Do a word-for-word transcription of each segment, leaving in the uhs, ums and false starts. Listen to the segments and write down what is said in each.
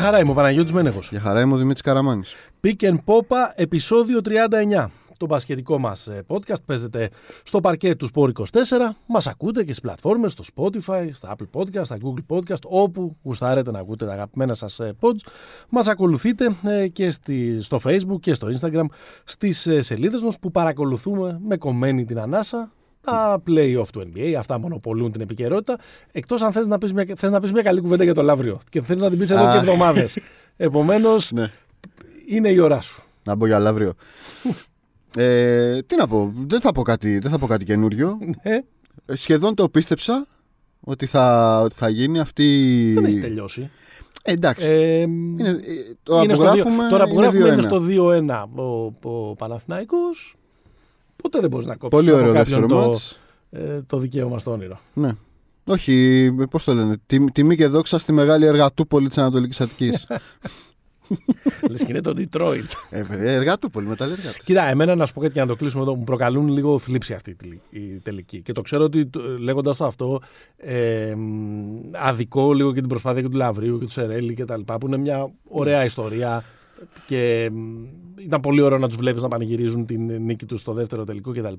χαρά είμαι ο Παναγιώτης Μένεγος. Γεια χαρά είμαι ο Δημήτρης Καραμάνης. Pick and Popa, επεισόδιο τριάντα εννιά. Το μπασκετικό μας podcast παίζεται στο παρκέ του Σπορ είκοσι τέσσερα. Μας ακούτε και στις πλατφόρμες, στο Spotify, στα Apple Podcast, στα Google Podcast, όπου γουστάρετε να ακούτε τα αγαπημένα σας pods. Μας ακολουθείτε και στη, στο Facebook και στο Instagram, στις σελίδες μας που παρακολουθούμε με κομμένη την ανάσα. Τα play-off του N B A, αυτά μονοπολούν την επικαιρότητα. Εκτός αν θες να πεις μια, θες να πεις μια καλή κουβέντα για το Λαύριο και θέλεις να την πεις εδώ και εβδομάδες. Επομένως, ναι. Είναι η ώρα σου. Να μπω για Λαύριο. ε, τι να πω, δεν θα πω κάτι, δεν θα πω κάτι καινούριο. Ναι. Σχεδόν το πίστεψα ότι θα, ότι θα γίνει αυτή. Δεν έχει τελειώσει. Ε, εντάξει. Ε, είναι, τώρα είναι που γράφουμε, τώρα που γράφουμε είναι στο δύο ένα. δύο ένα ο, ο Παναθηναϊκός. Ποτέ δεν μπορείς να κόψεις. Πολύ ωραίο δεύτερο το, μάτς. Ε, το δικαίωμα στο όνειρο. Ναι. Όχι, πώς το λένε. Τιμή, τιμή και δόξα στη μεγάλη Εργατούπολη της Ανατολικής Αττικής. Λες και είναι το Detroit. Ε, παιδιά, Εργατούπολη, μεταλλεργάτη. Κοίτα, εμένα να σου πω κάτι και να το κλείσουμε εδώ. Μου προκαλούν λίγο θλίψη αυτή η τελική. Και το ξέρω ότι λέγοντας το αυτό, ε, αδικό λίγο και την προσπάθεια και του Λαυρίου και του Σερέλη και τα λοιπά, που είναι μια ωραία ιστορία. Και ήταν πολύ ωραίο να τους βλέπεις να πανηγυρίζουν την νίκη τους στο δεύτερο τελικό κτλ.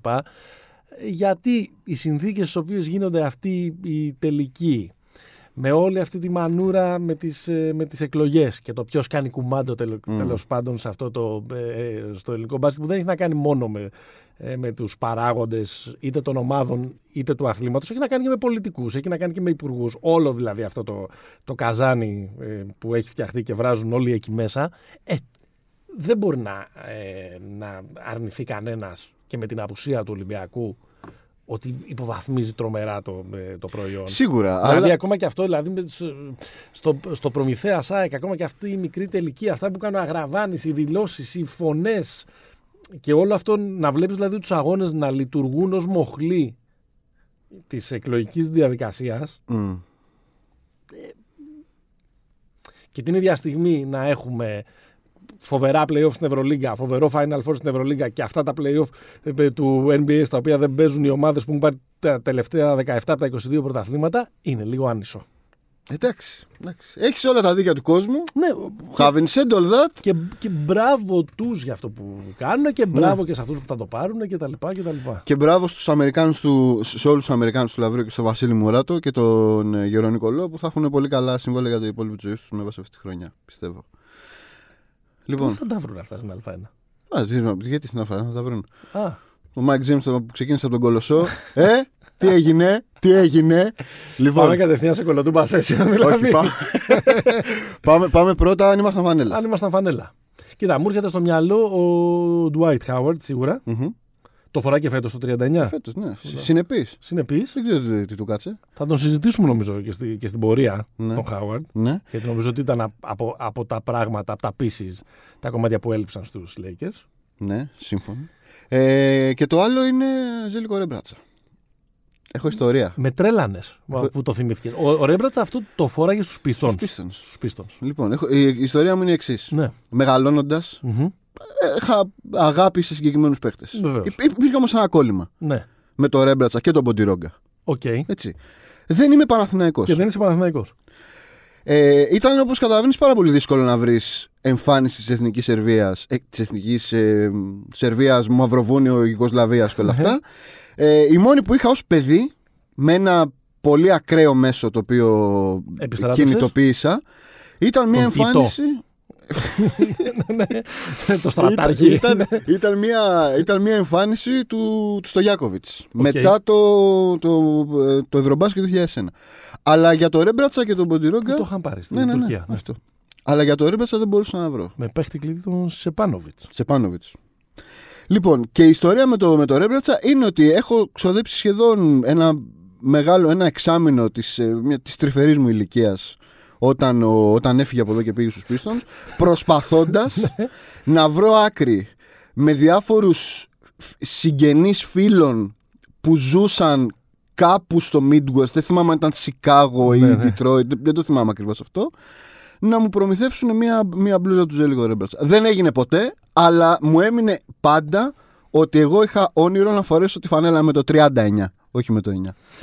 Γιατί οι συνθήκες στις οποίες γίνονται αυτοί οι τελικοί, με όλη αυτή τη μανούρα με τις, με τις εκλογές και το ποιος κάνει κουμάντο τέλος mm. πάντων σε αυτό το, στο ελληνικό μπάσκετ, που δεν έχει να κάνει μόνο με, με τους παράγοντες είτε των ομάδων είτε του αθλήματος, έχει να κάνει και με πολιτικούς, έχει να κάνει και με υπουργούς. Όλο δηλαδή αυτό το, το καζάνι που έχει φτιαχτεί και βράζουν όλοι εκεί μέσα, ε, δεν μπορεί να, ε, να αρνηθεί κανένας και με την απουσία του Ολυμπιακού ότι υποβαθμίζει τρομερά το, το προϊόν. Σίγουρα. Δηλαδή, αλλά... ακόμα και αυτό, δηλαδή, στο, στο Προμηθέα ΣΑΕΚ, ακόμα και αυτή η μικρή τελική, αυτά που κάνουν αγραβάνεις, οι δηλώσεις, οι φωνές και όλο αυτό, να βλέπεις δηλαδή τους αγώνες να λειτουργούν ως μοχλή της εκλογικής διαδικασίας. Mm. Και την ίδια στιγμή να έχουμε φοβερά play-off στην Ευρωλίγκα, φοβερό Final Four στην Ευρωλίγκα και αυτά τα play-off του N B A στα οποία δεν παίζουν οι ομάδες που έχουν πάρει τα τελευταία δεκαεπτά από τα είκοσι δύο πρωταθλήματα, είναι λίγο άνισο. Εντάξει, εντάξει. Έχεις όλα τα δίκαια του κόσμου. Ναι. Having said all that. Και, και μπράβο τους για αυτό που κάνουν και μπράβο ναι. και σε αυτούς που θα το πάρουν και τα λοιπά και τα λοιπά. Και μπράβο στους Αμερικάνους του, σε όλους τους Αμερικάνους του Λαυρίου και στον Βασίλη Μουράτο και τον Γερό Νικολό, που θα έχουν πολύ καλά συμβόλαια για το υπόλοιπο της ζωής τους μέσα σε αυτή τη χρονιά, πιστεύω. Λοιπόν. Πού θα τα βρουν αυτά στην Α1? Α, γιατί στην Α1 θα τα βρουν. Α. Ο Μάικ Τζέιμς που ξεκίνησε από τον Κολοσσό. ε, τι έγινε, τι έγινε. Λοιπόν, πάμε κατευθείαν σε κολοτούμπα session, δηλαδή. Όχι, πάμε. πάμε, πάμε πρώτα αν ήμασταν φανέλα. Αν ήμασταν φανέλα. Κοίτα, μου έρχεται στο μυαλό ο Dwight Howard σίγουρα. Mm-hmm. Το φοράει και φέτος το τριάντα εννιά. Φέτος, ναι. Συνεπής. Συνεπής. Δεν ξέρω τι, τι του κάτσε. Θα τον συζητήσουμε νομίζω και, στη, και στην πορεία, ναι. τον Howard. Ναι. Γιατί νομίζω ότι ήταν από, από τα πράγματα, από τα pieces, τα κομμάτια που έλειψαν στους Lakers. Ναι, σύμφωνα. Ε, και το άλλο είναι Ζέλικο Ρέμπρατσα. Έχω ιστορία. Με τρέλανες έχω... που το θυμήθηκε. Ο, ο Ρέμπρατσα αυτό το φόραγε στους Pistons. Στους Pistons. Λοιπόν, έχω, η, η ιστορία μου είναι η εξής. Ναι. Μεγαλώνοντας, mm-hmm. είχα αγάπη σε συγκεκριμένους παίκτες. Υπήρχε όμως ένα κόλλημα. Ναι. Με το Ρέμπρατσα και τον Μποντιρόγκα. Okay. Έτσι. Δεν είμαι Παναθηναϊκός. Και δεν είσαι Παναθηναϊκός. Ε, ήταν, όπως καταλαβαίνεις, πάρα πολύ δύσκολο να βρεις εμφάνιση της Εθνικής Σερβίας, ε, της Εθνικής ε, Σερβίας, Μαυροβούνιο, Ιουγκοσλαβίας και όλα αυτά. Ε, η μόνη που είχα ως παιδί, με ένα πολύ ακραίο μέσο το οποίο κινητοποίησα, ήταν μια εμφάνιση... Το στρατάρχη. Ήταν, ήταν, μια, ήταν μια εμφάνιση του, του Στογιάκοβιτς okay. μετά το, το, το Ευρωμπάσκετ του δύο χιλιάδες ένα. Αλλά για το Ρέμπρατσα και τον Μποντιρόγκα. Το είχαν πάρει στην ναι, ναι, ναι, Τουρκία. Ναι. Αυτό. Αλλά για το Ρέμπρατσα δεν μπορούσα να βρω. Με παίχτη κλειδί τον Σεπάνοβιτς. Σεπάνοβιτς. Λοιπόν, και η ιστορία με το, με το Ρέμπρατσα είναι ότι έχω ξοδέψει σχεδόν ένα μεγάλο ένα εξάμηνο της, της τρυφερής μου ηλικίας όταν, ο, όταν έφυγε από εδώ και πήγε στους Pistons, προσπαθώντας να βρω άκρη με διάφορους συγγενείς φίλων που ζούσαν κάπου στο Midwest, δεν θυμάμαι αν ήταν Σικάγο ή Detroit, δεν το θυμάμαι ακριβώς αυτό, να μου προμηθεύσουν μία, μία μπλούζα του Ζέλικο Ρέμπρατσα. Δεν έγινε ποτέ, αλλά μου έμεινε πάντα ότι εγώ είχα όνειρο να φορέσω τη φανέλα με το τριάντα εννιά, όχι με το εννιά.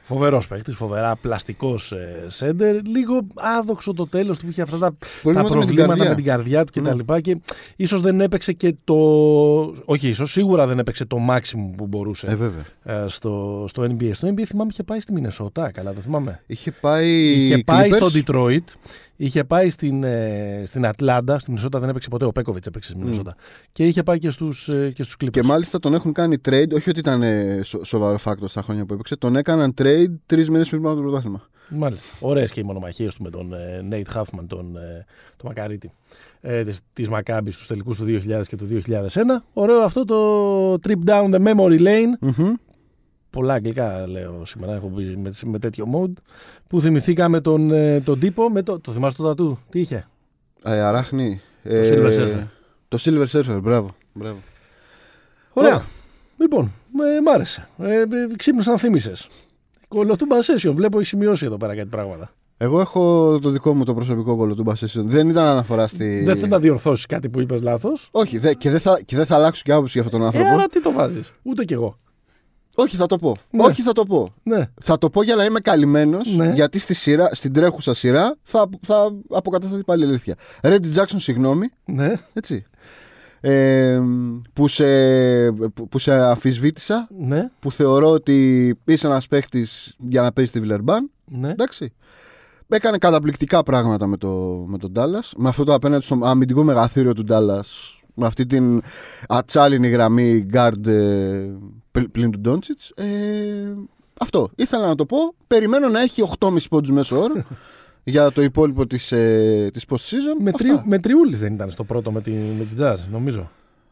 Φοβερός παίκτης, φοβερά πλαστικός σέντερ. Λίγο άδοξο το τέλος του που είχε αυτά τα, τα προβλήματα με την, με την καρδιά του κτλ. Και, mm. και ίσως δεν έπαιξε και το. Όχι, ίσως σίγουρα δεν έπαιξε το maximum που μπορούσε ε, βέβαια. Ε, στο, στο N B A. Στο N B A θυμάμαι είχε πάει στη Μινεσότα, καλά το θυμάμαι. Είχε πάει, είχε πάει στο Detroit. Είχε πάει στην, ε, στην Ατλάντα, στη Μινεσότα δεν έπαιξε ποτέ. Ο Πέκοβιτς έπαιξε στη Μινεσότα. Mm. Και είχε πάει και στους, ε, και στους Clippers. Και μάλιστα τον έχουν κάνει trade, όχι ότι ήταν ε, σο, σοβαρό φάκτο στα χρόνια που έπαιξε, τον έκαναν trade τρεις μήνες πριν πάνω το πρωτάθλημα. Μάλιστα. Ωραίες και οι μονομαχίες του με τον ε, Nate Huffman, τον, ε, τον Μακαρίτη, ε, της, της Μακάμπης στους τελικούς του δύο χιλιάδες και του δύο χιλιάδες ένα. Ωραίο αυτό το trip down the memory lane. Mm-hmm. Πολλά αγγλικά λέω σήμερα, έχω πει με, με τέτοιο mode. Που θυμηθήκαμε τον, τον τύπο με το. Το θυμάσαι το τατού, τι είχε. Ε, αράχνη. Το ε, Silver Surfer. Το Silver Surfer, μπράβο. μπράβο. Ωραία. Oh. Λοιπόν, ε, μ' άρεσε. Ε, ε, ξύπνησαν να θύμισες. Κολοτούμπα session, βλέπω έχει σημειώσει εδώ πέρα κάτι πράγματα. Εγώ έχω το δικό μου το προσωπικό κολοτούμπα session. Δεν ήταν αναφορά στη. Δεν θέλω να διορθώσεις κάτι που είπες λάθος. Όχι, δε, και δεν θα, και δε θα αλλάξω και άποψη για αυτόν τον άνθρωπο. Ε, άρα τι το βάζεις, ούτε κι εγώ. Όχι, θα το πω. Ναι. Όχι, θα το πω. Ναι. Θα το πω για να είμαι καλυμμένος, ναι. Γιατί στη σειρά, στην τρέχουσα σειρά θα, θα αποκατασταθεί πάλι η αλήθεια. Reggie Jackson, συγγνώμη. Ναι. Έτσι. Ε, που, σε, που, που σε αμφισβήτησα. Ναι. Που θεωρώ ότι είσαι ένας παίχτης για να παίζει στη Βιλερμπάν. Ναι. Εντάξει. Έκανε καταπληκτικά πράγματα με, το, με τον Dallas. Με αυτό το απέναντι στο αμυντικό μεγαθύριο του Dallas. Με αυτή την ατσάλινη γραμμή guard ε, πλην του Ντόντσιτς. Ε, αυτό. Ήθελα να το πω. Περιμένω να έχει οκτώ κόμμα πέντε πόντους μέσο όρο για το υπόλοιπο της, ε, της post-season. Με, τρι, με τριούλης δεν ήταν στο πρώτο με τη, με τη Jazz, νομίζω.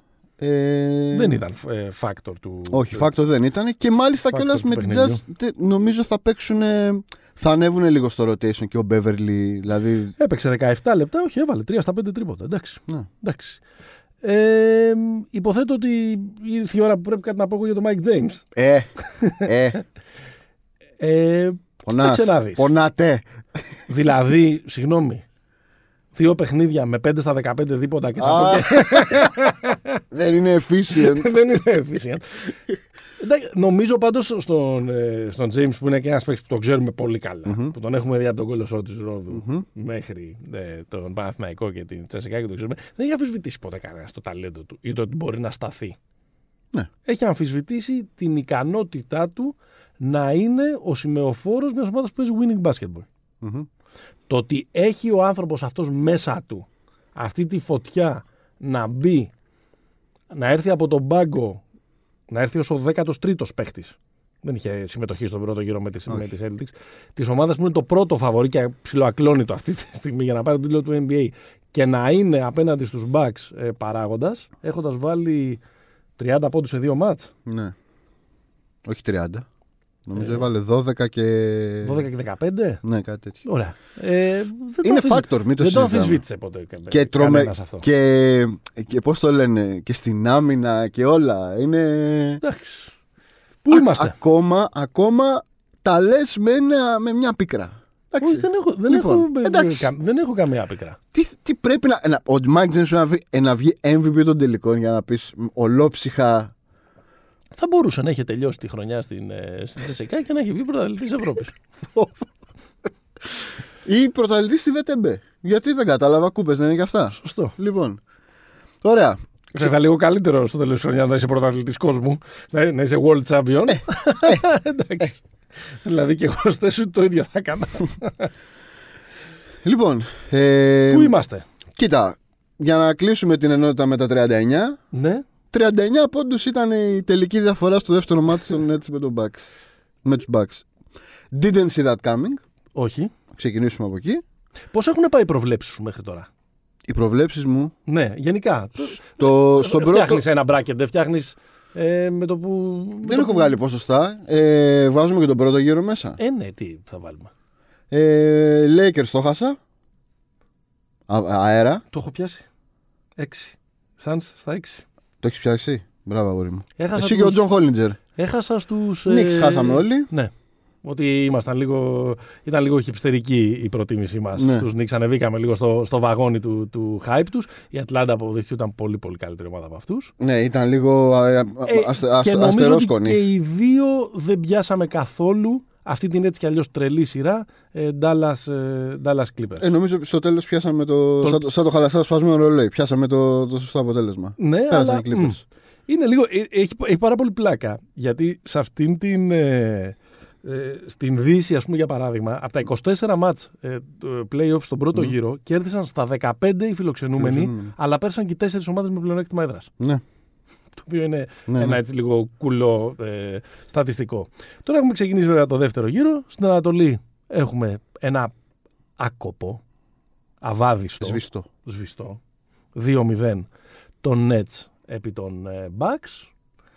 Ε, δεν ήταν ε, factor του. Όχι, factor δεν ήταν. Και μάλιστα κιόλας με τη Jazz νομίζω θα παίξουν. Θα ανέβουν λίγο στο rotation και ο Beverly. Δηλαδή... Έπαιξε δεκαεπτά λεπτά, όχι, έβαλε τρία στα πέντε τρίποτα. Εντάξει. Ναι. Εντάξει. Ε, υποθέτω ότι ήρθε η ώρα που πρέπει κάτι να πω εγώ για τον Mike James. Ε, ε. ε Πονάς, πονάτε. Δηλαδή, συγγνώμη, δύο παιχνίδια με πέντε στα δεκαπέντε δίποτα και θα πω και... Δεν είναι efficient. Δεν είναι efficient. Νομίζω πάντως στον, στον James που είναι και ένας παίκτης που τον ξέρουμε πολύ καλά, mm-hmm. που τον έχουμε δει από τον Κόλοσσό της Ρόδου mm-hmm. μέχρι ε, τον Παναθηναϊκό και την Τσεσεκά και τον ξέρουμε, δεν έχει αμφισβητήσει ποτέ κανένα το ταλέντο του ή το ότι μπορεί να σταθεί. Ναι. Έχει αμφισβητήσει την ικανότητά του να είναι ο σημεοφόρος μιας ομάδας που παίζει winning basketball. Mm-hmm. Το ότι έχει ο άνθρωπος αυτός μέσα του αυτή τη φωτιά να μπει, να έρθει από τον πάγκο, να έρθει ως ο δέκατος τρίτος παίχτης. Δεν είχε συμμετοχή στον πρώτο γύρο με τις, με τις Celtics. Της ομάδας που είναι το πρώτο φαβορί και ψιλοακλώνητο αυτή τη στιγμή για να πάρει τον τίτλο του N B A και να είναι απέναντι στους Bucks ε, παράγοντας, έχοντας βάλει τριάντα πόντους σε δύο μάτς. Ναι. Όχι τριάντα. Νομίζω ε, έβαλε δώδεκα και. δώδεκα και δεκαπέντε. Ναι, κάτι τέτοιο. Ωραία. Ε, είναι factor, μην το δεν συζητάμε. Δεν το αμφισβήτησε ποτέ και τρομε... αυτό. Και, και πώς το λένε, και στην άμυνα και όλα. Είναι. Εντάξει. Πού είμαστε. Ακόμα, ακόμα τα λες με, ένα, με μια πίκρα. Όχι, δεν έχω, δεν, λοιπόν, έχω, κα, δεν έχω καμία πίκρα. Τι, τι πρέπει να. να ο Mike James να, να βγει εμ βι πι των τελικών για να πεις ολόψυχα. Θα μπορούσε να έχει τελειώσει τη χρονιά στην, στην Τσεσεκά και να έχει βγει πρωταθλητής Ευρώπης. Ή πρωταθλητής στη βι τι μπι. Γιατί δεν κατάλαβα, κούπες δεν είναι και αυτά. Σωστό. Λοιπόν, ωραία. Βέβαια λίγο καλύτερο στο τέλος της χρονιάς να είσαι πρωταθλητής κόσμου, να, να είσαι world champion. Ε, ε, εντάξει. Δηλαδή και εγώ στο σου το ίδιο θα έκανα. Λοιπόν. Ε, Πού είμαστε. Κοίτα, για να κλείσουμε την ενότητα με τα τριάντα εννιά. Ναι. τριάντα εννιά πόντους ήταν η τελική διαφορά στο δεύτερο μάτι των Nets με, τον Bucks, με τους Bucks. Didn't see that coming. Όχι. Ξεκινήσουμε από εκεί. Πώς έχουν πάει οι προβλέψεις σου μέχρι τώρα. Οι προβλέψεις μου. Ναι, γενικά. Το, στον φτιάχνεις πρώτο... ένα bracket, δεν φτιάχνεις ε, με το που... Δεν έχω βγάλει ποσοστά. Ε, βάζουμε και τον πρώτο γύρο μέσα. Ε, ναι, τι θα βάλουμε. Ε, Lakers το χάσα. Α, αέρα. Το έχω πιάσει. Έξι. Suns στα έξι. Το έχεις πιάσει. Μπράβο, αγόρι μου. Έχασα εσύ τους... και ο Τζον Χόλιντζερ. Έχασα στους. Knicks ε... χάσαμε όλοι. Ναι. Ότι ήμασταν λίγο. Ήταν λίγο χιπστερική η προτίμησή μας. Ναι. Στους Knicks ανεβήκαμε λίγο στο, στο βαγόνι του, του hype τους. Η Ατλάντα αποδείχθηκε ήταν πολύ πολύ καλύτερη ομάδα από αυτούς. Ναι, ήταν λίγο ε, αστε, και αστερόσκονη. Και οι δύο δεν πιάσαμε καθόλου αυτή την έτσι κι αλλιώς τρελή σειρά ε, Dallas, ε, Dallas Clippers. Ε, νομίζω στο τέλος πιάσαμε το. το... Σαν, το, σαν το χαλαστά σπασμένο ρολόι. Πιάσαμε το, το σωστό αποτέλεσμα. Ναι, πέρασαν αλλά, οι Clippers. Μ, είναι λίγο, έχει, έχει πάρα πολύ πλάκα. Γιατί σε αυτήν την. Ε, ε, στην Δύση, ας πούμε, για παράδειγμα, από τα είκοσι τέσσερα μάτς ε, play-off στον πρώτο mm. γύρο, κέρδισαν στα δεκαπέντε οι φιλοξενούμενοι, φιλοξενούμενοι. Αλλά πέρασαν και οι τέσσερις ομάδες με πλεονέκτημα έδρας. Ναι. Το οποίο είναι ναι, ένα ναι. έτσι λίγο κουλό ε, στατιστικό. Τώρα έχουμε ξεκινήσει βέβαια το δεύτερο γύρο. Στην Ανατολή έχουμε ένα άκοπο, αβάδιστο, σβηστό, σβηστό δύο μηδέν των Nets επί των ε, Bucks.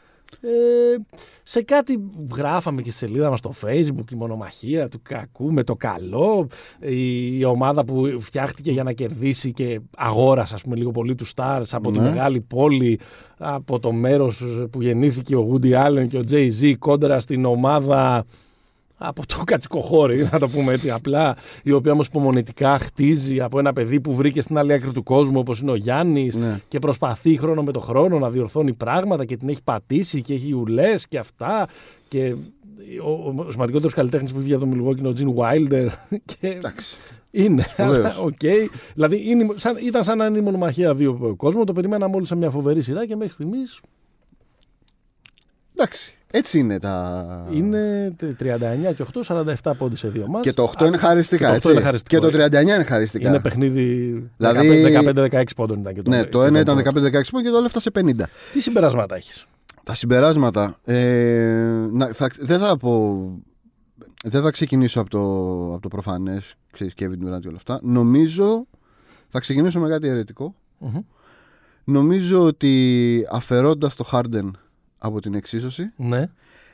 Ε, σε κάτι γράφαμε και στη σελίδα μας στο Facebook, η μονομαχία του κακού με το καλό, η, η ομάδα που φτιάχτηκε για να κερδίσει και αγόρασε, ας πούμε, λίγο πολύ του Stars από ναι. τη μεγάλη πόλη, από το μέρος που γεννήθηκε ο Woody Allen και ο Jay-Z, κόντρα στην ομάδα από το κατσικοχώρι, να το πούμε έτσι απλά, η οποία όμως υπομονετικά χτίζει από ένα παιδί που βρήκε στην άλλη άκρη του κόσμου, όπως είναι ο Γιάννης, ναι. και προσπαθεί χρόνο με το χρόνο να διορθώνει πράγματα και την έχει πατήσει και έχει ουλές και αυτά. Και ο, ο σημαντικότερος καλλιτέχνης που βγήκε από το Milwaukee είναι ο Gene Wilder. Εντάξει. Είναι, αλλά οκ. Okay. Δηλαδή είναι, σαν, ήταν σαν να είναι η μονομαχία δύο κόσμων. Το περιμέναμε όλοι σαν μια φοβερή σειρά και μέχρι στιγμής. Εντάξει. Έτσι είναι τα. Είναι τριάντα εννιά και οκτώ, σαράντα επτά πόντοι σε δύο μάτς. Και το οκτώ είναι χαριστικά. Και το, είναι χαριστικό. Και το τριάντα εννιά είναι χαριστικά. Είναι παιχνίδι δηλαδή... δεκαπέντε δεκαέξι πόντων ήταν και το. Ναι, το ένα ήταν δεκαπέντε δεκαέξι πόντων και το άλλο έφτασε πενήντα. Τι συμπεράσματα έχεις? Τα συμπεράσματα. Ε, να, θα, δεν θα πω. Δεν θα ξεκινήσω από το, από το προφανές. Ξέρεις, Kevin Durant και όλα αυτά. Νομίζω. Θα ξεκινήσω με κάτι αιρετικό. Mm-hmm. Νομίζω ότι αφαιρώντας το Harden από την εξίσωση. Ναι.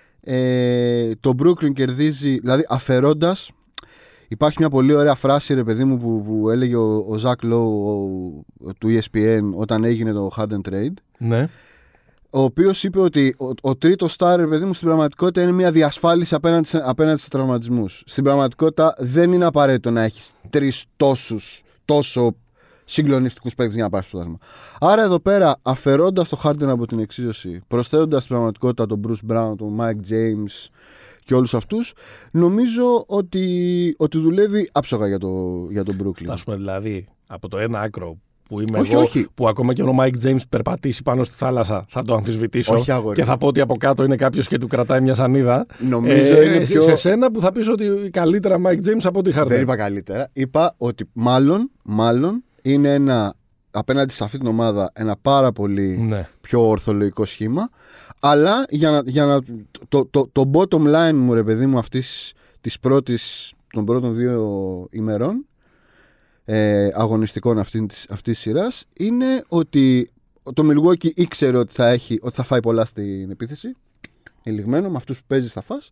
Ε, το Brooklyn κερδίζει, δηλαδή αφαιρώντας, υπάρχει μια πολύ ωραία φράση, ρε παιδί μου, που, που έλεγε ο, ο Zach Lowe ο, του ι ες πι εν όταν έγινε το Harden Trade. Ναι. Ο οποίος είπε ότι ο, ο τρίτος star, ρε παιδί μου, στην πραγματικότητα είναι μια διασφάλιση απέναντι, απέναντι στους τραυματισμούς. Στην πραγματικότητα δεν είναι απαραίτητο να έχεις τρεις τόσους, τόσο συγκλονιστικούς παίκτες για να πάρεις το πρωτάθλημα. Άρα εδώ πέρα, αφαιρώντας το Harden από την εξίσωση, προσθέτοντας στην πραγματικότητα τον Bruce Brown, τον Mike James και όλους αυτούς, νομίζω ότι, ότι δουλεύει άψογα για, το, για τον Brooklyn. Φτάσουμε δηλαδή από το ένα άκρο που είμαι όχι, εγώ, όχι. που ακόμα και ο Mike James περπατήσει πάνω στη θάλασσα, θα το αμφισβητήσω όχι, αγόρι. Και θα πω ότι από κάτω είναι κάποιος και του κρατάει μια σανίδα. Νομίζω ε, είναι πιο... Σε σένα που θα πεις ότι καλύτερα Mike James από ότι Harden. Δεν είπα καλύτερα. Είπα ότι μάλλον, μάλλον είναι ένα, απέναντι σε αυτή την ομάδα, ένα πάρα πολύ ναι. πιο ορθολογικό σχήμα. Αλλά για να, για να, το, το, το bottom line μου, ρε παιδί μου, αυτής της πρώτης, των πρώτων δύο ημερών ε, αγωνιστικών αυτής της, αυτής της σειράς είναι ότι το Milwaukee ήξερε ότι θα, έχει, ότι θα φάει πολλά στην επίθεση. Ελιγμένο, με αυτούς που παίζεις θα φας.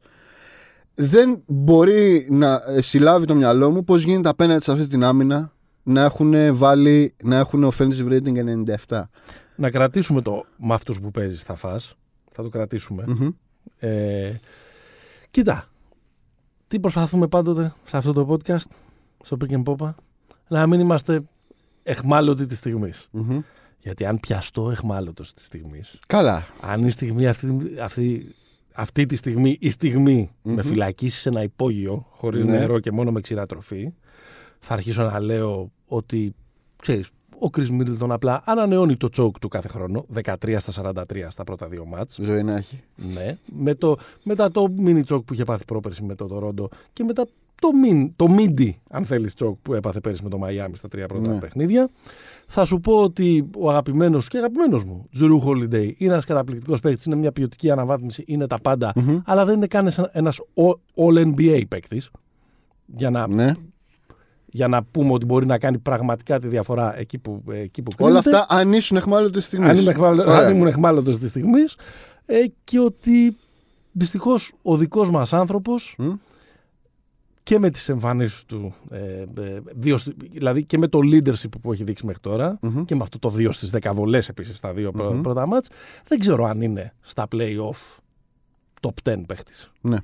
Δεν μπορεί να συλλάβει το μυαλό μου πώς γίνεται απέναντι σε αυτή την άμυνα να έχουν βάλει, να έχουν offensive rating ενενήντα επτά. Να κρατήσουμε το με αυτούς που παίζεις θα φας. Θα το κρατήσουμε. Mm-hmm. Ε, κοίτα, τι προσπαθούμε πάντοτε σε αυτό το podcast, στο Pick and Popa, να μην είμαστε εχμάλωτοι της στιγμής. Mm-hmm. Γιατί αν πιαστώ εχμάλωτος της στιγμής, καλά. Αν η στιγμή αυτή, αυτή, αυτή τη στιγμή η στιγμή mm-hmm. με φυλακίσει σε ένα υπόγειο χωρίς mm-hmm. νερό και μόνο με ξηρά τροφή, θα αρχίσω να λέω ότι, ξέρεις, ο Chris Middleton απλά ανανεώνει το choke του κάθε χρόνο, δεκατρία στα σαράντα τρία στα πρώτα δύο μάτς. Ζωή να έχει. Ναι, με το, μετά το mini choke που είχε πάθει πρόπερση με το Toronto και μετά το, min, το midi, αν θέλεις, choke που έπαθε πέρυσι με το Miami στα τρία πρώτα ναι. παιχνίδια. Θα σου πω ότι ο αγαπημένος και αγαπημένος μου Jrue Holiday είναι ένας καταπληκτικός παίκτης, είναι μια ποιοτική αναβάθμιση, είναι τα πάντα, mm-hmm. αλλά δεν είναι καν ένας All-εν μπι έι παίκτης για να... Ναι. Για να πούμε ότι μπορεί να κάνει πραγματικά τη διαφορά εκεί που, εκεί που όλα αυτά αν ήσουν εχμάλωτος της στιγμής. Αν, αν ήμουν εχμάλωτος της στιγμής. Ε, και ότι δυστυχώς ο δικός μας άνθρωπος mm. και με τις εμφανίσεις του, ε, ε, δύο, δηλαδή και με το leadership που έχει δείξει μέχρι τώρα mm-hmm. και με αυτό το δύο στις δέκα βολές επίσης στα δύο mm-hmm. πρώτα μάτς, δεν ξέρω αν είναι στα play-off top δέκα παίχτης. Ναι.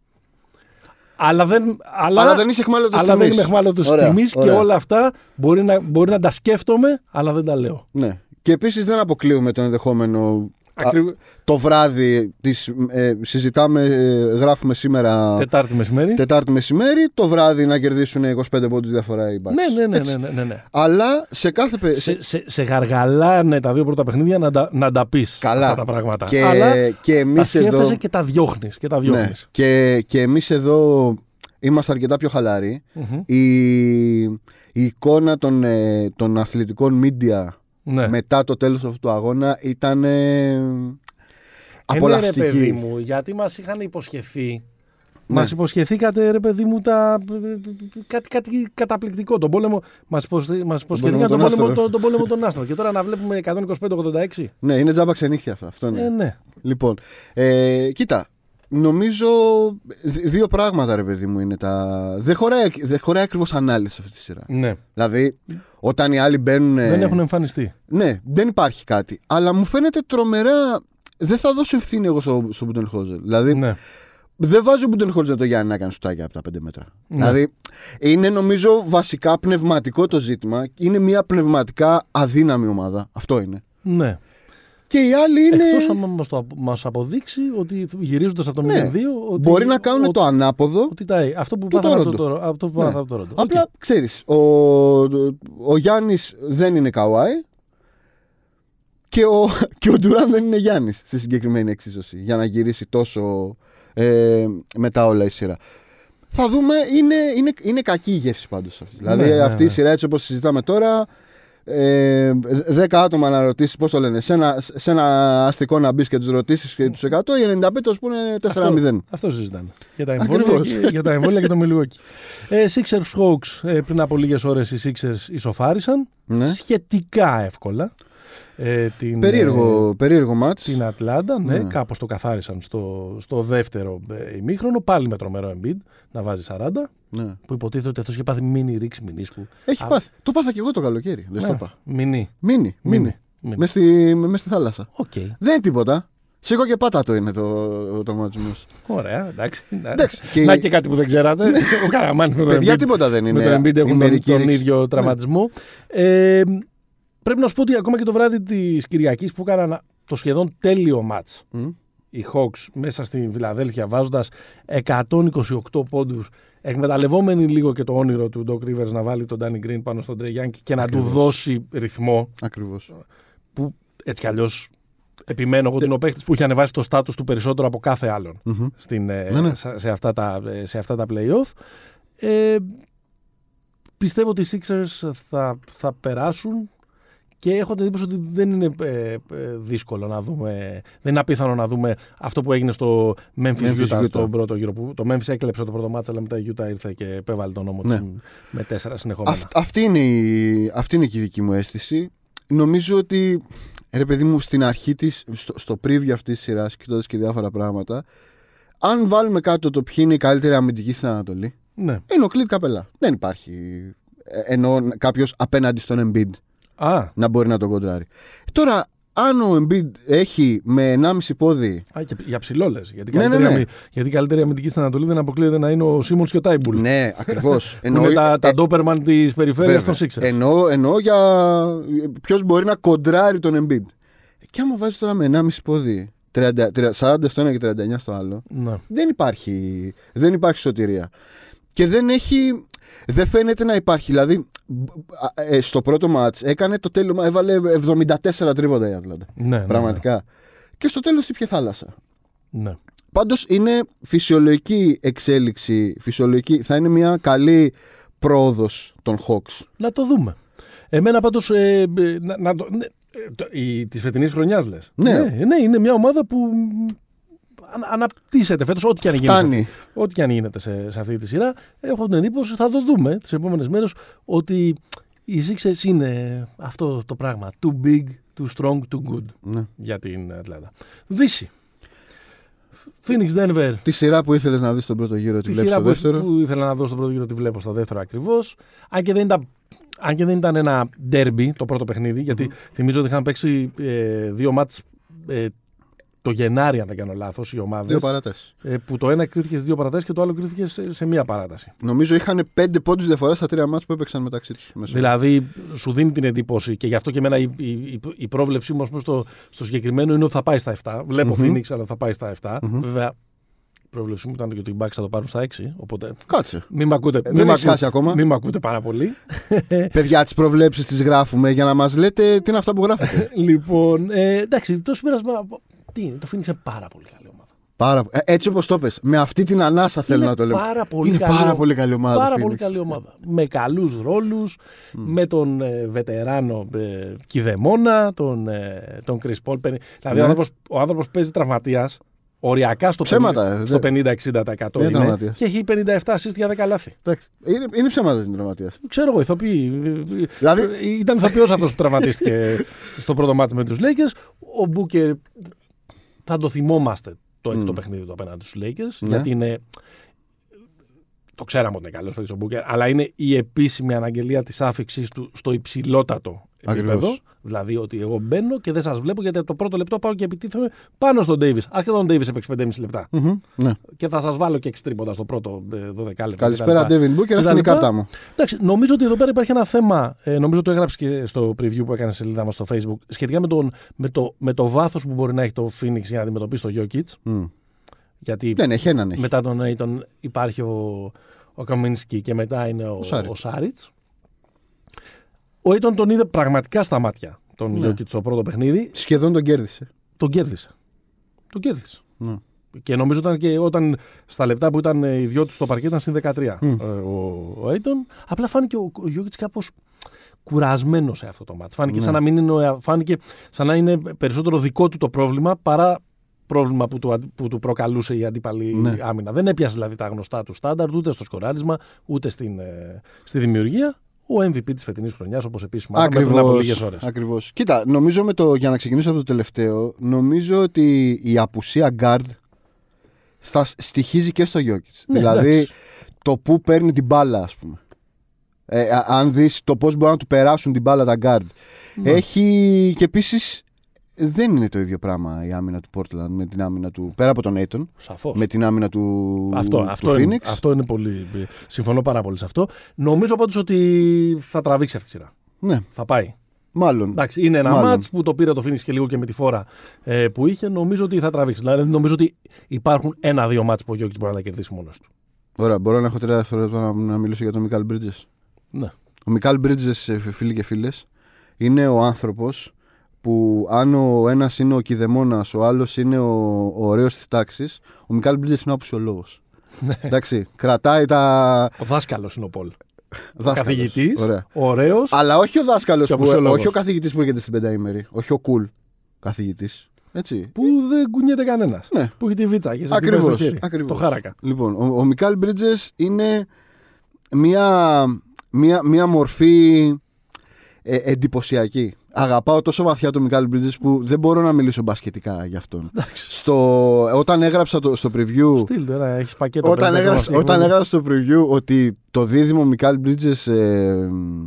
Αλλά δεν, αλλά, αλλά δεν είσαι εχμάλωτος αλλά δεν είμαι εχμάλωτος της στιγμής και όλα αυτά μπορεί να, μπορεί να τα σκέφτομαι, αλλά δεν τα λέω. Ναι. Και επίσης δεν αποκλείουμε το ενδεχόμενο Ακριβ... το βράδυ τις, ε, συζητάμε, ε, γράφουμε σήμερα Τετάρτη μεσημέρι. Τετάρτη μεσημέρι, το βράδυ να κερδίσουν είκοσι πέντε πόντους διαφορά οι Bucks. Ναι, ναι, ναι, ναι, ναι, ναι. Αλλά σε κάθε πε... σε, σε, σε γαργαλάνε τα δύο πρώτα παιχνίδια να, τα, να τα πεις Καλά. αυτά τα πράγματα. Και, Αλλά και εμείς τα σκέφτεσαι εδώ... και τα διώχνεις. Και, τα διώχνεις. Ναι. και, και εμείς εδώ είμαστε αρκετά πιο χαλαροί. Mm-hmm. Η, η εικόνα των, ε, των αθλητικών media Ναι. μετά το τέλος αυτού του αγώνα ήταν ε, απολαυστική. Ναι, ρε παιδί μου, γιατί μας είχαν υποσχεθεί. Ναι. Μας υποσχεθήκατε, ρε παιδί μου, τα... κάτι, κάτι καταπληκτικό. Τον πόλεμο. Μας, υποσχε... μας υποσχεθήκατε τον πόλεμο, τον, τον πόλεμο των άστρων. Και τώρα να βλέπουμε εκατόν είκοσι πέντε ογδόντα έξι. Ναι, είναι τζάμπα ξενύχια αυτά. Αυτό είναι. Ε, ναι. Λοιπόν, ε, κοίτα. Νομίζω δύο πράγματα, ρε παιδί μου, είναι τα. Δεν χωράει, δεν χωράει ακριβώς ανάλυση σε αυτή τη σειρά. Ναι. Δηλαδή, όταν οι άλλοι μπαίνουν. Δεν έχουν εμφανιστεί. Ναι, δεν υπάρχει κάτι. Αλλά μου φαίνεται τρομερά. Δεν θα δώσω ευθύνη εγώ στο, στο Budenholzer. Δηλαδή, Ναι. δεν βάζω Budenholzer το Γιάννη να κάνει σουτάκια από τα πέντε μέτρα. Ναι. Δηλαδή, είναι νομίζω βασικά πνευματικό το ζήτημα. Είναι μια πνευματικά αδύναμη ομάδα. Αυτό είναι. Ναι. Και οι άλλοι είναι. Εκτός αν μας, το, μας αποδείξει ότι γυρίζοντας από το Ναι. μηδέν δύο. Ότι, Μπορεί να κάνουν ότι, το ανάποδο. ότι τα, αυτό που του πάθαμε από Toronto. το, από το, Ναι. από το Toronto. Απλά Okay. ξέρεις, ο, ο Γιάννης δεν είναι Καουάι και ο, και ο Ντουράν δεν είναι Γιάννης στη συγκεκριμένη εξίσωση για να γυρίσει τόσο ε, μετά όλα η σειρά. Θα δούμε, είναι, είναι, είναι κακή η γεύση πάντως αυτή. Δηλαδή Ναι, ναι, αυτή ναι. η σειρά έτσι όπως συζητάμε τώρα, ε, δέκα άτομα να ρωτήσεις, πώς το λένε, σε ένα, σε ένα αστικό να μπεις και τους ρωτήσεις και τους εκατό, οι ενενήντα πέντε θα σου πούνε τέσσερα μηδέν. Αυτό, αυτό συζητάνε. Για τα εμβόλια Ακριβώς. και, για τα εμβόλια και το Milwaukee. Ε, Sixers Hawks, ε, πριν από λίγες ώρες οι Sixers ισοφάρισαν. Ναι. Σχετικά εύκολα. Ε, την, Περίεργο, ε, περίεργο μάτς. την Ατλάντα, ναι, Ναι. κάπως το καθάρισαν στο, στο δεύτερο ε, ημίχρονο, πάλι με τρομερό Embiid να βάζει σαράντα, Ναι. που υποτίθεται ότι αυτός είχε πάθει μίνι ρίξη μηνίσκου. Έχει Α, πάθει. Το πάθα και εγώ το καλοκαίρι. Δεν στο είπα. Μινί. Μίνι. Μίνι. Μίνι. Μες στη, μες στη θάλασσα. Οκ. Δεν είναι τίποτα. Σήκω και πάτα το είναι το, το μάτσο μας. Ωραία, εντάξει. Εντάξει, και- Να και κάτι που δεν ξέρατε. Ο Καραμάνης με το Παιδιά, Embiid. τίποτα δεν είναι. Με το Embiid η έχουν τον, μερική τον ρήξη. ίδιο τραυματισμό. Ε, πρέπει να σου πω ότι ακόμα και το βράδυ της Κυριακής που έκαναν το σχεδόν τέλειο μάτς Μμ. οι Hawks μέσα στη Φιλαδέλφια βάζοντας εκατόν είκοσι οκτώ πόντους, εκμεταλλευόμενοι λίγο και το όνειρο του Doc Rivers να βάλει τον Danny Green πάνω στον Trey Young και να Ακριβώς. του δώσει ρυθμό, Ακριβώς. που έτσι κι αλλιώς επιμένω εγώ ότι είναι ο παίκτης που είχε ανεβάσει το στάτους του περισσότερο από κάθε άλλον Μμμ. στην, ε, Ναι, ναι. σε, σε αυτά τα, ε, σε αυτά τα play-off. Ε, πιστεύω ότι οι Sixers θα, θα περάσουν και έχω την εντύπωση ότι δεν είναι ε, ε, δύσκολο να δούμε, δεν είναι απίθανο να δούμε αυτό που έγινε στο Memphis Memphis Utah Utah. στον πρώτο γύρο. Που το Memphis έκλεψε το πρώτο μάτσα, αλλά μετά η Utah ήρθε και επέβαλε τον νόμο Ναι. της με τέσσερα συνεχόμενα. Αυ- αυτή, είναι η, αυτή είναι και η δική μου αίσθηση. Νομίζω ότι, ρε παιδί μου, στην αρχή της, στο, στο preview αυτής της σειράς, κοιτώντας και διάφορα πράγματα, αν βάλουμε κάτω το ποιοι είναι οι καλύτεροι αμυντικοί στην Ανατολή, Ναι. είναι ο Κλίτ Καπελά. Δεν υπάρχει. ε, Ενώ κάποιο απέναντι στον Embiid Α, να μπορεί να τον κοντράρει. Τώρα, αν ο Embiid έχει με ενάμιση πόδι. α, και για ψηλό λες. Γιατί, Ναι, ναι, καλύτερη ναι. αμυ- γιατί η καλύτερη αμυντική στην Ανατολή δεν αποκλείεται να είναι ο Σίμονς και ο Τάιμπουλ. Ναι, ακριβώς. Που είναι τα, τα Ντόπερμαν της περιφέρειας των Sixers. Εννοώ, εννοώ για ποιο μπορεί να κοντράρει τον Embiid. Και άμα βάζει τώρα με ενάμιση πόδι τριάντα, τριάντα, σαράντα στο ένα και τριάντα εννιά στο άλλο, Ναι. δεν υπάρχει, δεν υπάρχει σωτηρία. Και δεν έχει. Δεν φαίνεται να υπάρχει. Δηλαδή, ε, στο πρώτο μάτς έκανε το τέλειο. Έβαλε εβδομήντα τέσσερα τρίποντα η Ατλάντα. Ναι, ναι, Πραγματικά. Και στο τέλος ήπια θάλασσα. ναι. Πάντως είναι φυσιολογική εξέλιξη. Φυσιολογική. Θα είναι μια καλή πρόοδος των Hawks. Να το δούμε. Εμένα πάντως ε, ε, να, να το, ναι, ε, το, η, της φετινής χρονιάς λες. Ναι. ναι. Ναι, είναι μια ομάδα που ανα, αναπτύσσεται φέτος, ό,τι και αν γίνεται, σε, Φτάνει. αυτή- ό,τι και αν γίνεται σε, σε αυτή τη σειρά. Έχω την εντύπωση, θα το δούμε τις επόμενες μέρες, ότι οι Sixers είναι αυτό το πράγμα. Too big, too strong, too good Ναι. για την Ατλάντα. Δύση. Phoenix Denver. Τη σειρά που ήθελες να δεις στον πρώτο γύρο, τη Τη βλέπεις σειρά στο που, δεύτερο. που ήθελα να δω στον πρώτο γύρο τη βλέπω στο δεύτερο ακριβώς. Αν και δεν ήταν, αν και δεν ήταν ένα derby το πρώτο παιχνίδι, γιατί θυμίζω ότι είχαν παίξει ε, δύο μάτς ε, το Γενάρη, αν δεν κάνω λάθος, οι ομάδες. Δύο παράτασεις. Ε, που το ένα κρίθηκε σε δύο παρατάσεις και το άλλο κρίθηκε σε, σε μία παράταση. Νομίζω είχαν πέντε πόντους διαφορά στα τρία μάτς που έπαιξαν μεταξύ τους. Δηλαδή, σου δίνει την εντύπωση και γι' αυτό και εμένα η, η, η, η πρόβλεψή μου στο, στο συγκεκριμένο είναι ότι θα πάει στα επτά. Βλέπω mm-hmm. Phoenix, αλλά θα πάει στα επτά. Mm-hmm. Βέβαια, η πρόβλεψή μου ήταν και ότι οι Bucks θα το πάρουν στα έξι. Οπότε. Κάτσε. Μην μ' ακούτε, ε, δεν μ' ακούτε, ακόμα. Μην μ' ακούτε πάρα πολύ. Παιδιά, τις προβλέψεις τις γράφουμε για να μας λέτε τι είναι αυτά που γράφετε. Λοιπόν, ε, εντάξει, το συμπέρασμα. Τι είναι, το Phoenix είναι πάρα πολύ καλή ομάδα. Πάρα, ε, έτσι όπως το πες, με αυτή την ανάσα θέλω είναι να το λέω. Πάρα πολύ είναι καλή, πάρα πολύ καλή ομάδα. Πάρα πολύ καλή ομάδα. Με καλούς ρόλους, mm. με τον ε, βετεράνο ε, Κηδεμόνα, τον, ε, τον Chris Paul. Δηλαδή ναι. ο, άνθρωπος, ο άνθρωπος παίζει τραυματίας, οριακά στο, ψέματα, στο πενήντα εξήντα τοις εκατό είναι, είναι και έχει πενήντα επτά assist για δέκα λάθη. Είναι, είναι ψέματα την τραυματίας. Ξέρω εγώ, ηθοποιοί. Δηλαδή... Ήταν ηθοποιός αυτός που τραυματίστηκε στο πρώτο μάτι με τους Lakers. Ο Booker θα το θυμόμαστε το έκτο mm. παιχνίδι του απέναντι στους Lakers, ναι. γιατί είναι. Το ξέραμε ότι είναι καλός παίκτης ο Booker, αλλά είναι η επίσημη αναγγελία της άφιξης του στο υψηλότατο επίπεδο. Ακριβώς. Δηλαδή ότι εγώ μπαίνω και δεν σας βλέπω γιατί από το πρώτο λεπτό πάω και επιτίθεμαι πάνω στον Davis. Άσχετα τον Davis έπαιξε πέντε και μισό λεπτά. Mm-hmm, ναι. Και θα σας βάλω και εξτρίποντα στο πρώτο δώδεκα λεπτά. Καλησπέρα, Devin Booker, αυτή είναι η κάρτα μου. Εντάξει, νομίζω ότι εδώ πέρα υπάρχει ένα θέμα. Ε, νομίζω το έγραψε και στο preview που έκανε στη σελίδα μας στο Facebook. Σχετικά με, τον, με, το, με το βάθος που μπορεί να έχει το Phoenix για να αντιμετωπίσει το Jokic. Mm. Γιατί δεν έχει, έναν έχει. Μετά τον Aiton υπάρχει ο, ο Καμίνσκι και μετά είναι ο, ο Σάριτς. Ο Aiton τον είδε πραγματικά στα μάτια τον ναι. Jokic στο πρώτο παιχνίδι. Σχεδόν τον κέρδισε. Τον κέρδισε. Τον κέρδισε. Ναι. Και νομίζω ήταν και όταν στα λεπτά που ήταν οι δυο του στο παρκέ ήταν συν δεκατρία mm. ο, ο Aiton. Απλά φάνηκε ο, ο Jokic κάπως κουρασμένος σε αυτό το μάτς. Φάνηκε, ναι. σαν να μην είναι, φάνηκε σαν να είναι περισσότερο δικό του το πρόβλημα παρά πρόβλημα που του, που του προκαλούσε η αντίπαλη ναι. άμυνα. Δεν έπιασε δηλαδή τα γνωστά του στάνταρ ούτε στο σκοράρισμα ούτε στην, ε, στη δημιουργία. Ο εμ βι πι της φετινής χρονιάς, όπως επίσης μάθαμε πριν από λίγες ώρες. Ακριβώς. Κοίτα, νομίζω με το, για να ξεκινήσω από το τελευταίο, νομίζω ότι η απουσία guard θα στοιχίζει και στο Jokic. Ναι, δηλαδή εντάξει. το που παίρνει την μπάλα, ας πούμε. Ε, αν δεις το πώς μπορούν να του περάσουν την μπάλα τα guard. Ναι. Έχει και επίσης δεν είναι το ίδιο πράγμα η άμυνα του Portland με την άμυνα του. Πέρα από τον Aiton. Σαφώς. Με την άμυνα του, αυτό, του αυτό Phoenix. Είναι, αυτό είναι πολύ. Συμφωνώ πάρα πολύ σε αυτό. Νομίζω πάντως ότι θα τραβήξει αυτή τη σειρά. Ναι. Θα πάει. Μάλλον. Εντάξει, είναι ένα μάτς που το πήρε το Phoenix και λίγο και με τη φόρα ε, που είχε. Νομίζω ότι θα τραβήξει. Δηλαδή, νομίζω ότι υπάρχουν ένα-δύο μάτς που ο Jokic μπορεί να τα κερδίσει μόνος του. Ωραία, μπορώ να έχω τρία δευτερόλεπτα να, να μιλήσω για τον Mikal Bridges. Ναι. Ο Mikal Bridges, φίλοι και φίλες, είναι ο άνθρωπος που αν ο ένας είναι ο κηδεμόνας, ο άλλος είναι ο, ο ωραίος της τάξης, ο Mikal Bridges είναι ο απουσιολόγος. Εντάξει, κρατάει τα... Ο δάσκαλος είναι ο Πολ. Ο καθηγητής, ωραίος. Αλλά όχι ο δάσκαλος, που, όχι ο καθηγητής που έρχεται στην πενταήμερη, όχι ο cool καθηγητής. Έτσι. Που δεν κουνιέται κανένας. Ναι. Που έχει τη βίτσα και ακριβώς, χέρι. Ακριβώς. Το χάρακα. Λοιπόν, ο, ο Mikal Bridges είναι μια, μια, μια μορφή ε, εντυπωσιακή. Αγαπάω τόσο βαθιά τον Mikal Bridges που δεν μπορώ να μιλήσω μπασκετικά για αυτόν. στο, όταν έγραψα το, στο preview. Στείλ τώρα, έχεις πακέτο. Όταν, έγραψα, όταν έγραψα στο preview ότι το δίδυμο Mikal Bridges ε,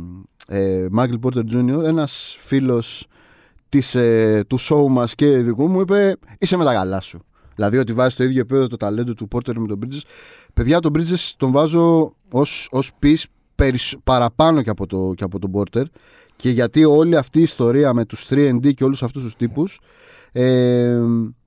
ε, Michael Porter τζούνιορ, ένας φίλος της, ε, του show μας και δικού μου, είπε: είσαι με τα καλά σου. Δηλαδή ότι βάζει στο ίδιο επίπεδο το ταλέντο του Porter με τον Bridges. Παιδιά, τον Bridges τον βάζω ως, ως piece περισ, παραπάνω και από, το, και από τον Porter. Και γιατί όλη αυτή η ιστορία με τους τρία εντ ντι και όλους αυτούς τους τύπους, ε,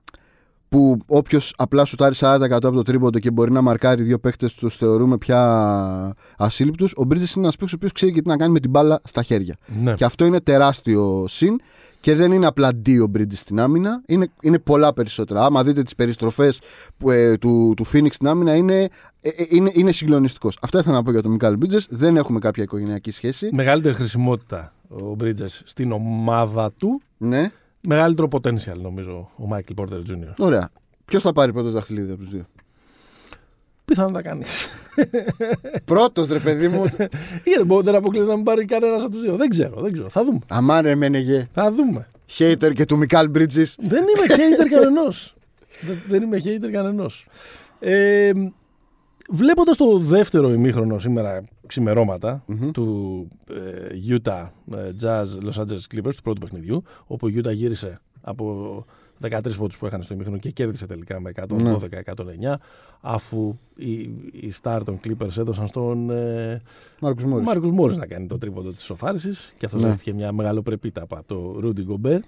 που όποιος απλά σουτάρει σαράντα τοις εκατό από το τρίποντο και μπορεί να μαρκάρει δύο παίχτες, τους θεωρούμε πια ασύλληπτους. Ο Bridges είναι ένας παίκτης ο οποίος ξέρει και τι να κάνει με την μπάλα στα χέρια. Ναι. Και αυτό είναι τεράστιο συν. Και δεν είναι απλά δύο Bridges στην άμυνα, είναι, είναι πολλά περισσότερα. Άμα δείτε τις περιστροφές που, ε, του, του Phoenix στην άμυνα, είναι, ε, είναι, είναι συγκλονιστικός. Αυτά ήθελα να πω για τον Mikal Bridges. Δεν έχουμε κάποια οικογενειακή σχέση. Μεγαλύτερη χρησιμότητα ο Bridges στην ομάδα του. Ναι. Μεγαλύτερο potential, νομίζω, ο Michael Porter τζούνιορ. Ωραία. Ποιος θα πάρει πρώτος δαχτυλίδι από τους δύο? Πιθανόν να κάνεις. Πρώτος, ρε παιδί μου. Γιατί μπορείτε να αποκλείετε να μην πάρει κανένας από τους δύο. Δεν ξέρω, δεν ξέρω. Θα δούμε. Αμάν ρε Μενεγέ. Θα δούμε. Hater και του Mikal Bridges. Δεν είμαι hater κανενός. δεν είμαι hater κανενός. Ε, βλέποντας το δεύτερο ημίχρονο σήμερα ξημερώματα mm-hmm. του ε, Utah Jazz Los Angeles Clippers, του πρώτου παιχνιδιού, όπου η Utah γύρισε από δεκατρείς πόντους που έχανε στο ημίχρονο και κέρδισε τελικά με εκατόν δώδεκα εκατόν εννιά, αφού οι, οι Star των Clippers έδωσαν στον ε, Μάρκους Μόρις να κάνει το τρίποντο της ισοφάρισης και αυτός δέχτηκε μια μεγαλοπρεπή τάπα από το Rudy Gobert.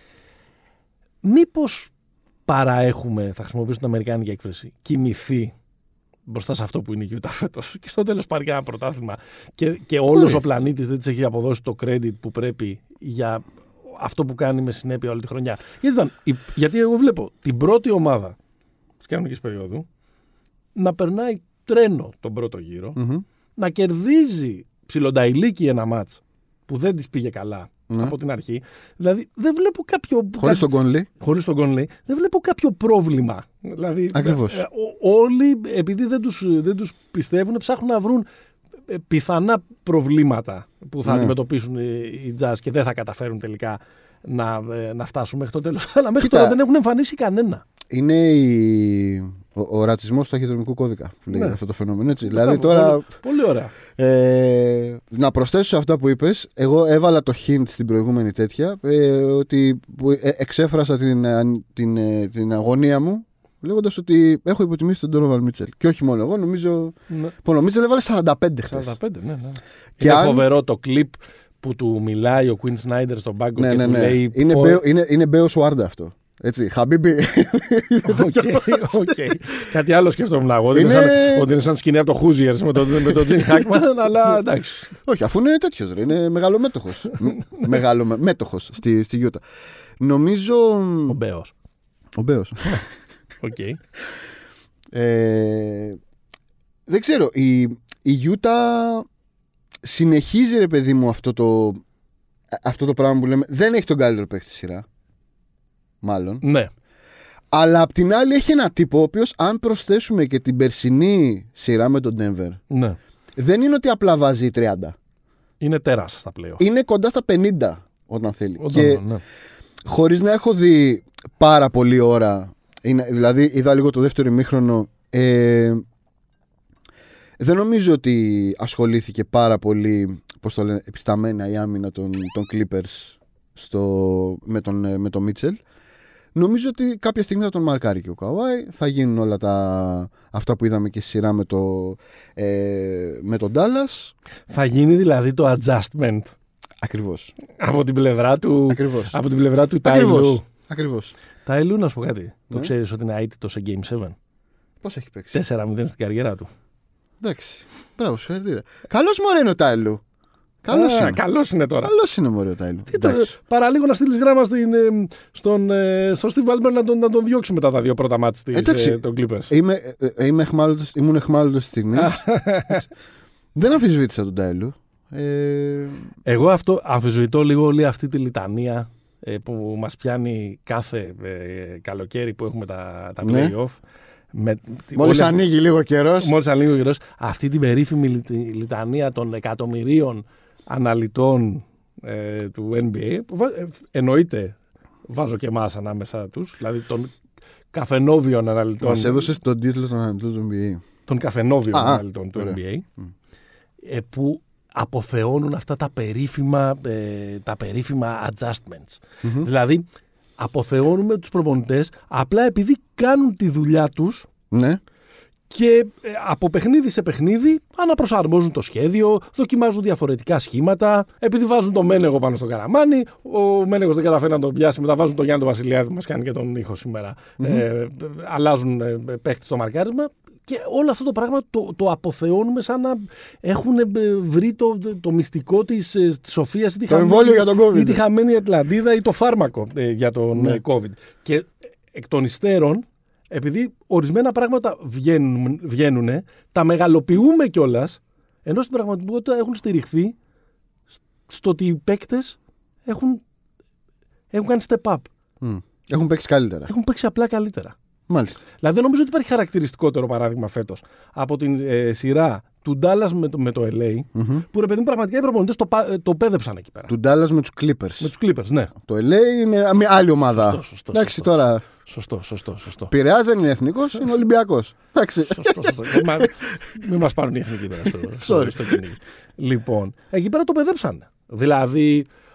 Μήπως παραέχουμε, θα χρησιμοποιήσω την αμερικάνικη έκφραση, κοιμηθεί μπροστά σε αυτό που είναι η Utah φέτος και στο τέλος πάρει ένα πρωτάθλημα και, και όλος ο πλανήτης δεν της έχει αποδώσει το credit που πρέπει για αυτό που κάνει με συνέπεια όλη τη χρονιά. Γιατί, ήταν, γιατί εγώ βλέπω την πρώτη ομάδα της κανονικής περίοδου να περνάει τρένο τον πρώτο γύρο, mm-hmm. να κερδίζει ψιλονταϊλίκι ένα μάτς που δεν της πήγε καλά mm-hmm. από την αρχή. Δηλαδή δεν βλέπω κάποιο... Χωρίς τον Conley. Χωρίς τον Conley. Δεν βλέπω κάποιο πρόβλημα. Δηλαδή, ακριβώς. Ε, όλοι, επειδή δεν τους, δεν τους πιστεύουν, ψάχνουν να βρουν πιθανά προβλήματα που θα mm. αντιμετωπίσουν οι, οι Jazz και δεν θα καταφέρουν τελικά να, να φτάσουν μέχρι το τέλος. Αλλά μέχρι Κοίτα, τώρα δεν έχουν εμφανίσει κανένα. Είναι η... ο, ο ρατσισμός του ταχυδρομικού κώδικα που λέει ναι. αυτό το φαινόμενο. Έτσι. Δηλαδή τώρα. Πολύ, πολύ ωραία. Ε, να προσθέσω σε αυτά που είπες, εγώ έβαλα το hint στην προηγούμενη τέτοια ε, ότι που, ε, εξέφρασα την, την, την, την αγωνία μου λέγοντας ότι έχω υποτιμήσει τον Donovan Mitchell. Και όχι μόνο εγώ, νομίζω. Ναι. Ο Mitchell έβαλε σαράντα πέντε χθες. σαράντα πέντε, ναι, ναι. Και είναι αν... φοβερό το κλιπ που του μιλάει ο Quinn Snyder στον πάγκο ναι, και ναι, του ναι. λέει. Είναι, πώς... Μπέο, είναι, είναι Μπέο Σουάρντα αυτό. Έτσι, Χαμπίμπι. Οκ. Κάτι άλλο σκέφτομαι να ότι είναι σαν σκηνή από το Hoosiers με τον Τζιν Χάκμαν, αλλά εντάξει. Όχι, αφού είναι τέτοιος, είναι μεγαλομέτωχος. Μεγαλομέτωχος στη Utah. Νομίζω. Ο Μπέος. Ο Μπέος. Okay. Ε, δεν ξέρω, η, η Utah συνεχίζει ρε παιδί μου αυτό το, αυτό το πράγμα που λέμε. Δεν έχει τον καλύτερο παίκτη στη σειρά. Μάλλον. Ναι. Αλλά απ' την άλλη έχει ένα τύπο ο οποίος, αν προσθέσουμε και την περσινή σειρά με τον Denver, ναι. δεν είναι ότι απλά βάζει τριάντα. Είναι τέρας στα πλέον. Είναι κοντά στα πενήντα όταν θέλει. Όταν, και ναι. χωρίς να έχω δει πάρα πολλή ώρα. Είναι, δηλαδή είδα λίγο το δεύτερο ημίχρονο. Ε, δεν νομίζω ότι ασχολήθηκε πάρα πολύ, πώς το λένε, επισταμένα η άμυνα των, των Clippers στο, με τον, με τον Mitchell. Νομίζω ότι κάποια στιγμή θα τον μαρκάρει και ο Kawhi. Θα γίνουν όλα τα, αυτά που είδαμε και στη σειρά με, το, ε, με τον Dallas. Θα γίνει δηλαδή το adjustment. Ακριβώς. Από την πλευρά του, Ακριβώς. Από την πλευρά του Τάιλου. Ακριβώς. Τάιλου, να σου πω κάτι. Ναι. Το ξέρεις ότι είναι αίτητο σε Game επτά. Πώς έχει παίξει? τέσσερα μηδέν στην καριέρα του. Εντάξει. Μπράβο, συγχαρητήρια. Καλός μωρέ είναι ο Τάιλου. Καλός είναι. Καλός είναι τώρα. Καλός είναι μωρέ ο Τάιλου. Παραλίγο να στείλεις γράμμα στην, στον, στον Steve Ballmer να τον, να τον διώξει μετά τα δύο πρώτα μάτς ε, των Clippers. Είμαι, ε, είμαι εχμάλωτος, ήμουν εχμάλωτος στη στιγμή. Δεν αμφισβήτησα τον Τάιλου. Ε... Εγώ αυτό αμφισβητώ λίγο όλη αυτή τη λιτανία ε, που μας πιάνει κάθε ε, καλοκαίρι που έχουμε τα, τα ναι. play-off. Με, μόλις όλες, ανοίγει λίγο καιρός. Μόλις ανοίγει λίγο καιρός. Αυτή την περίφημη λιτανία των εκατομμυρίων αναλυτών ε, του N B A που ε, εννοείται βάζω και εμάς ανάμεσα τους, δηλαδή των καφενόβιων αναλυτών. Μας έδωσες τον τίτλο των αναλυτών του N B A. Των καφενόβιων Α, αναλυτών του ωραία. N B A mm. ε, που αποθεώνουν αυτά τα περίφημα, ε, τα περίφημα adjustments. Mm-hmm. Δηλαδή αποθεώνουμε τους προπονητές απλά επειδή κάνουν τη δουλειά τους ναι. και ε, από παιχνίδι σε παιχνίδι αναπροσαρμόζουν το σχέδιο, δοκιμάζουν διαφορετικά σχήματα, επειδή βάζουν το Μένεγο πάνω στο Καραμάνι, ο Μένεγος δεν καταφέρει να τον πιάσει, μετά βάζουν τον Γιάννη τον Βασιλιάδη που μας κάνει και τον ήχο σήμερα, mm-hmm. ε, αλλάζουν ε, παίχτη στο μαρκάρισμα. Και όλο αυτό το πράγμα το, το αποθεώνουμε σαν να έχουν βρει το, το, το μυστικό της, της Σοφίας ή τη, χαμένη, για τον COVID. ή τη χαμένη Ατλαντίδα ή το φάρμακο ε, για τον ναι. COVID. Και εκ των υστέρων, επειδή ορισμένα πράγματα βγαίνουν, βγαίνουν τα μεγαλοποιούμε κιόλας, ενώ στην πραγματικότητα έχουν στηριχθεί στο ότι οι παίκτες έχουν, έχουν κάνει step up. Mm. Έχουν παίξει καλύτερα. Έχουν παίξει απλά καλύτερα. Μάλιστα. Δηλαδή δεν νομίζω ότι υπάρχει χαρακτηριστικότερο παράδειγμα φέτος από την ε, σειρά του Dallas με το, με το L A, mm-hmm. που ρε παιδί μου πραγματικά οι προπονητές το, το πέδεψαν εκεί πέρα. Του Dallas με τους Clippers. Με τους Clippers, ναι. Το L A είναι μια άλλη ομάδα. Σωστό, σωστό. Εντάξει σωστό. τώρα. Σωστό, σωστό, σωστό. Πειραιάς δεν είναι εθνικός, είναι Ολυμπιακός. Εντάξει. Σωστό, σωστό. Μην μας πάρουν οι εθνικοί τώρα στο, στο, στο κυνήγι. Λοιπόν, εκεί πέρα το παιδέψαν. Δηλαδή,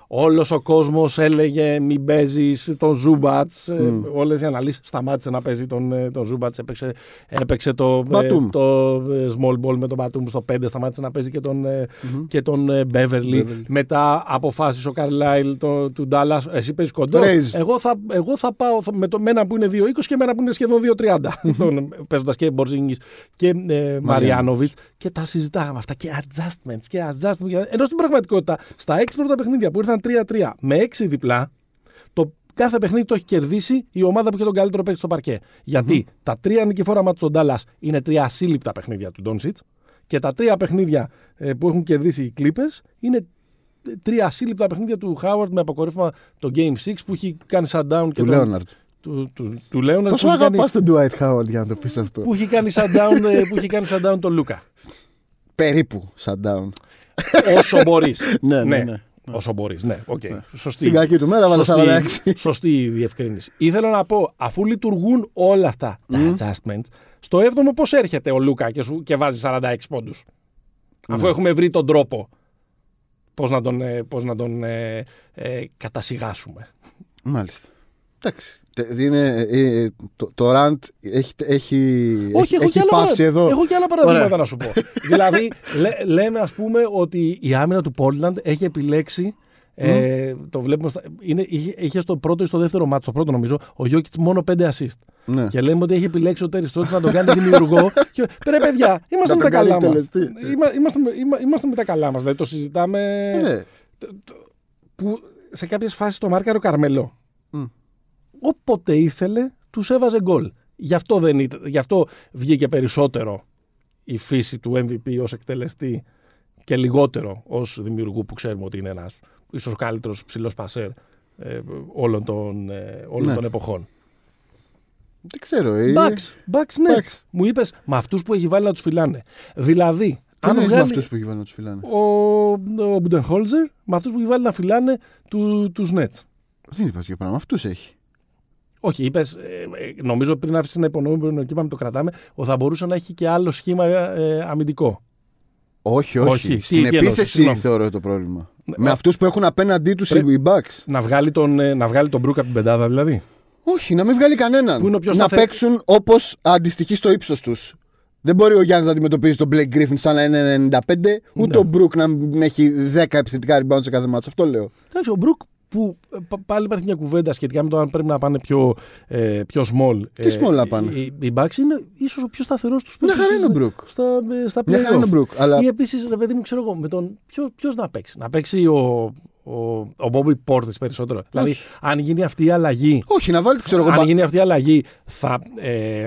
Όλος ο κόσμος έλεγε μην παίζεις τον Ζούμπατς. Mm. Όλες οι αναλύσεις σταμάτησε να παίζει τον, τον Ζούμπατς. Έπαιξε, έπαιξε το, Batum. το small ball με τον Batum στο πέντε. Σταμάτησε να παίζει και τον, Mm-hmm. και τον Beverly. Beverly. Μετά αποφάσισε ο Καρλάιλ του Ντάλλας. Εσύ παίζεις κοντό. Εγώ θα, εγώ θα πάω με, το, με ένα που είναι δύο είκοσι και με ένα που είναι σχεδόν δύο τριάντα. Παίζοντας και Μπορζίνγκης και ε, Μαριάνοβιτς. Και τα συζητάγαμε αυτά. Και adjustments και adjustments. Ενώ στην πραγματικότητα στα έξι πρώτα παιχνίδια που ήρθαν τρία τρία με έξι διπλά, το κάθε παιχνίδι το έχει κερδίσει η ομάδα που είχε τον καλύτερο παίκτη στο παρκέ. Γιατί mm-hmm. τα τρία νικηφόρα μάτια του Ντάλλας είναι τρία ασύλληπτα παιχνίδια του Ντόνσιτς και τα τρία παιχνίδια ε, που έχουν κερδίσει οι Clippers είναι τρία ασύλληπτα παιχνίδια του Χάουαρντ με αποκορύφωμα το Game έξι που έχει κάνει shutdown και του Λέοναρντ. Του, του, του Λέοναρντ. Τόσο αγαπάς τον Dwight Howard για να το πεις αυτό. Που έχει κάνει shutdown, που έχει κάνει shutdown τον Λούκα. Περίπου shutdown. Όσο μπορείς. ναι, ναι, ναι. Όσο μπορείς, ναι. Okay. Ναι. Σωστή. Στην κακή του μέρα βάλε σαράντα έξι. Σωστή η διευκρίνηση. Ήθελα να πω, αφού λειτουργούν όλα αυτά τα mm. adjustments, στο έβδομο πώς έρχεται ο Λούκα και, σου, και βάζει σαράντα έξι πόντους. Mm. Αφού έχουμε βρει τον τρόπο πώς να τον, πώς να τον ε, ε, κατασυγάσουμε. Μάλιστα. Εντάξει. Είναι, ε, το, το rant έχει, έχει, Όχι, έχει, έχει πάυσει εδώ. Έχω και άλλα παραδείγματα να σου πω. Δηλαδή, λέ, λέμε ας πούμε ότι η άμυνα του Portland έχει επιλέξει. Mm. Ε, το βλέπουμε στα, είναι, είχε, είχε στο πρώτο ή στο δεύτερο μάτσο, στο πρώτο νομίζω, ο Γιόκιτς μόνο πέντε assist. Ναι. Και λέμε ότι έχει επιλέξει ο Τέρις Στρότς να τον κάνει δημιουργό. Και ρε παιδιά, είμαστε με τα καλά μας. Είμα, είμαστε, είμα, είμαστε με τα καλά μας. Δηλαδή το συζητάμε. Ναι. Το, το, που σε κάποιες φάσεις το μάρκαρε ο Καρμελό. Mm. Όποτε ήθελε, τους έβαζε γκολ. Γι' αυτό, δεν ήταν, γι' αυτό βγήκε περισσότερο η φύση του εμ βι πι ως εκτελεστή και λιγότερο ως δημιουργού που ξέρουμε ότι είναι ένας ίσως ο καλύτερος ψηλός πασέρ ε, όλων, των, ε, όλων ναι. των εποχών. Δεν ξέρω. Bucks, Bucks Nets. Μου είπες με αυτούς που έχει βάλει να τους φυλάνε. Δηλαδή, αν βγάλει με αυτούς που έχει βάλει να τους φυλάνε. Ο, ο Μπουντενχόλζερ με αυτούς που έχει βάλει να φυλάνε του, τους Nets. Δεν είπα τέτοιο πράγμα. Αυτούς έχει. Όχι, είπες, ε, νομίζω πριν άφησε να υπονοούμε και είπαμε το κρατάμε, ότι θα μπορούσε να έχει και άλλο σχήμα ε, αμυντικό. Όχι, όχι. όχι. Στην επίθεση εννοώ, θεωρώ το πρόβλημα. Ναι, με α... αυτούς που έχουν απέναντί τους οι Bucks. Να βγάλει τον, να βγάλει τον Μπρουκ από την πεντάδα δηλαδή. Όχι, να μην βγάλει κανέναν. Να σταθε... παίξουν όπως αντιστοιχεί στο ύψος τους. Δεν μπορεί ο Γιάννης να αντιμετωπίζει τον Blake Griffin σαν να είναι ενενήντα πέντε, ούτε ναι. ο Μπρουκ να έχει δέκα επιθετικά rebound σε κάθε μάτσο. Αυτό λέω. Εντάξει, ο Μπρουκ που πάλι υπάρχει μια κουβέντα σχετικά με το αν πρέπει να πάνε πιο, ε, πιο small. Τι ε, small να πάνε. Οι, οι Bucks είναι ίσως ο πιο σταθερός τους παίκτες. Μια χαρά είναι ο Μπρουκ. Στα, στα Μια χαρά είναι ο Μπρουκ. Αλλά... Ή επίσης, ρε παιδί μου, ξέρω εγώ, με τον. Ποιος να παίξει. Να παίξει ο, ο, ο Bobby Portis περισσότερο. Όχι. Δηλαδή, αν γίνει αυτή η αλλαγή. Όχι, να βάλει, ξέρω εγώ. Αν γίνει αυτή η αλλαγή, θα. Ε,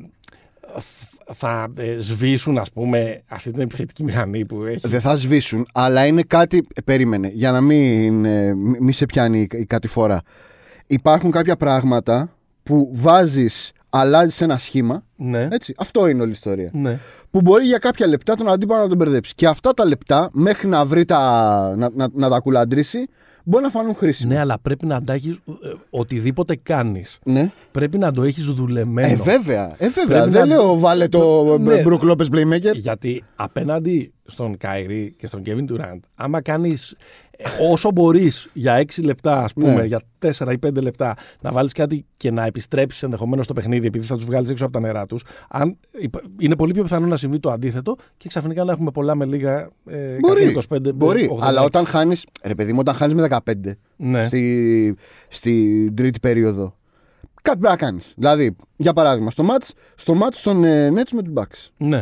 θα ε, σβήσουν, ας πούμε, αυτή την επιθετική μηχανή που έχει. Δεν θα σβήσουν, αλλά είναι κάτι. Περίμενε, για να μην, ε, μη σε πιάνει η κατηφόρα. Υπάρχουν κάποια πράγματα που βάζεις, αλλάζεις ένα σχήμα. Ναι. Έτσι, αυτό είναι όλη η ιστορία. Ναι. Που μπορεί για κάποια λεπτά τον αντίπαλο να τον μπερδέψει. Και αυτά τα λεπτά, μέχρι να βρει τα. να, να, να τα κουλαντρήσει, μπορεί να φανούν χρήσιμα. Ναι, αλλά πρέπει να τα έχεις, ε, οτιδήποτε κάνεις. Ναι. Πρέπει να το έχεις δουλεμένο. Ε, βέβαια. Ε, βέβαια. Δεν να... λέω βάλε το ναι. Brook Lopez playmaker. Γιατί απέναντι στον Kyrie και στον Kevin Durant, άμα κάνεις όσο μπορείς για έξι λεπτά, ας πούμε, ναι. για τέσσερα ή πέντε λεπτά, να βάλεις κάτι και να επιστρέψεις ενδεχομένως στο παιχνίδι, επειδή θα τους βγάλεις έξω από τα νερά τους, αν, είναι πολύ πιο πιθανό να συμβεί το αντίθετο και ξαφνικά να έχουμε πολλά με λίγα ε, μπορεί, είκοσι πέντε. Μπορεί, ογδόντα έξι. Αλλά όταν χάνεις, ρε παιδί μου, όταν χάνεις με δεκαπέντε ναι. στη, στη τρίτη περίοδο, κάτι πρέπει να κάνεις. Δηλαδή, για παράδειγμα, στο μάτς, στο μάτς των ε, Nets με τους Bucks. Ναι.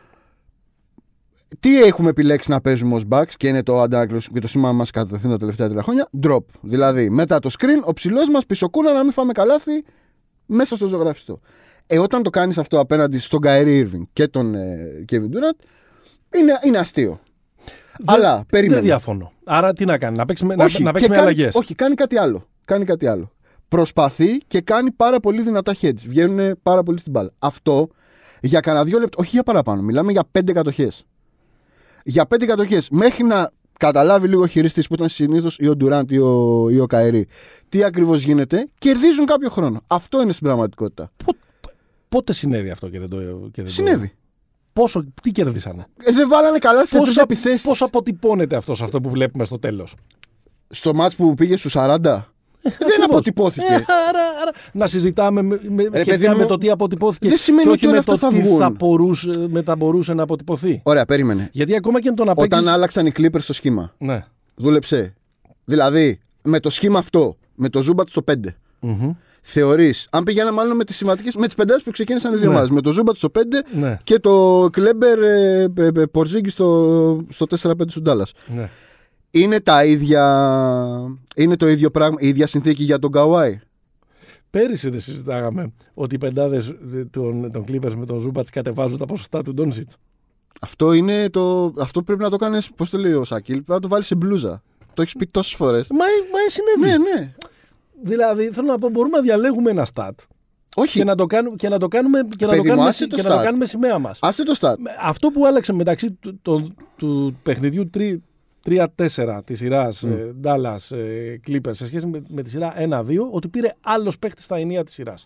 Τι έχουμε επιλέξει να παίζουμε ως Bucks και είναι το αντανάκλειο και το σήμα μας κατευθύνει τα τελευταία τρία χρόνια. Drop. Δηλαδή, μετά το screen, ο ψηλός μας πισωκούνα να μην φάμε καλάθι μέσα στο ζωγραφιστό. Ε, όταν το κάνεις αυτό απέναντι στον Kyrie Irving και τον ε, Kevin Durant, είναι, είναι αστείο. Δε, Αλλά περίμενε. Δεν διαφωνώ. Άρα τι να κάνει, να παίξει, όχι, να, να παίξει με κάνει, αλλαγές. Όχι, κάνει κάτι άλλο. Κάνει κάτι άλλο. Προσπαθεί και κάνει πάρα πολύ δυνατά hedge. Βγαίνουν πάρα πολύ στην μπάλα. Αυτό για κανένα δύο λεπτά, όχι για παραπάνω. Μιλάμε για πέντε κατοχές. Για πέντε κατοχές, μέχρι να καταλάβει λίγο ο χειριστής που ήταν συνήθως ή ο Ντουράντ ή ο, ή ο Καερί, τι ακριβώς γίνεται, κερδίζουν κάποιο χρόνο. Αυτό είναι στην πραγματικότητα. Πο, πότε συνέβη αυτό και δεν το. Και δεν συνέβη. Το... Πόσο, τι κερδίσανε. Ε, δεν βάλανε καλά σε πώς, επιθέσεις. Πώς αποτυπώνεται αυτό σε αυτό που βλέπουμε στο τέλος. στο μάτς που πήγε στους σαράντα. Δεν αποτυπώθηκε. Ε, άρα, άρα, να συζητάμε με, με, Ρε, σχετικά παιδί με μου, το τι αποτυπώθηκε δεν σημαίνει και ότι όχι όλα με αυτά το θα τι βγουν. θα μπορούσε, με τα μπορούσε να αποτυπωθεί. Ωραία, περίμενε. Γιατί ακόμα και το να παίξεις... Όταν άλλαξαν οι Clippers στο σχήμα, Ναι. δούλεψε. Δηλαδή, με το σχήμα αυτό, με το Zubac στο πέντε, Mm-hmm. θεωρείς, αν πηγαίναμε μάλλον με τις σημαντικές, με τις πεντάδες που ξεκίνησαν οι δύο Ναι. ομάδες, με το Zubac στο πέντε Ναι. και το Kleber ε, ε, ε, Porzingis στο, στο τέσσερα πέντε του Dallas. Ναι. Είναι τα ίδια, είναι το ίδιο πράγμα, η ίδια συνθήκη για τον Kawhi. Πέρυσι δεν συζητάγαμε ότι οι πεντάδες των, των Clippers με τον Ζούμπατς κατεβάζουν τα ποσοστά του Ντόνσιτς. Αυτό, είναι το, αυτό πρέπει να το κάνεις, πώς το λέει ο Σακίλ, πρέπει να το βάλεις σε μπλούζα. Το έχεις πει τόσες φορές. Μα, μα συνέβη. Ναι, ναι. Δηλαδή, θέλω να πω, μπορούμε να διαλέγουμε ένα στάτ Όχι. και να το κάνουμε, και να το κάνουμε, και να Παιδί το κάνουμε, μου, άσε το και να το stat. κάνουμε σημαία μας. Άσε το start. Αυτό που άλλαξε μεταξύ του, του, του παιχνιδιού τρία τέσσερα της σειράς Mm. ε, Dallas ε, Clippers σε σχέση με, με τη σειρά ένα δύο, ότι πήρε άλλος παίχτης στα ενία της σειράς.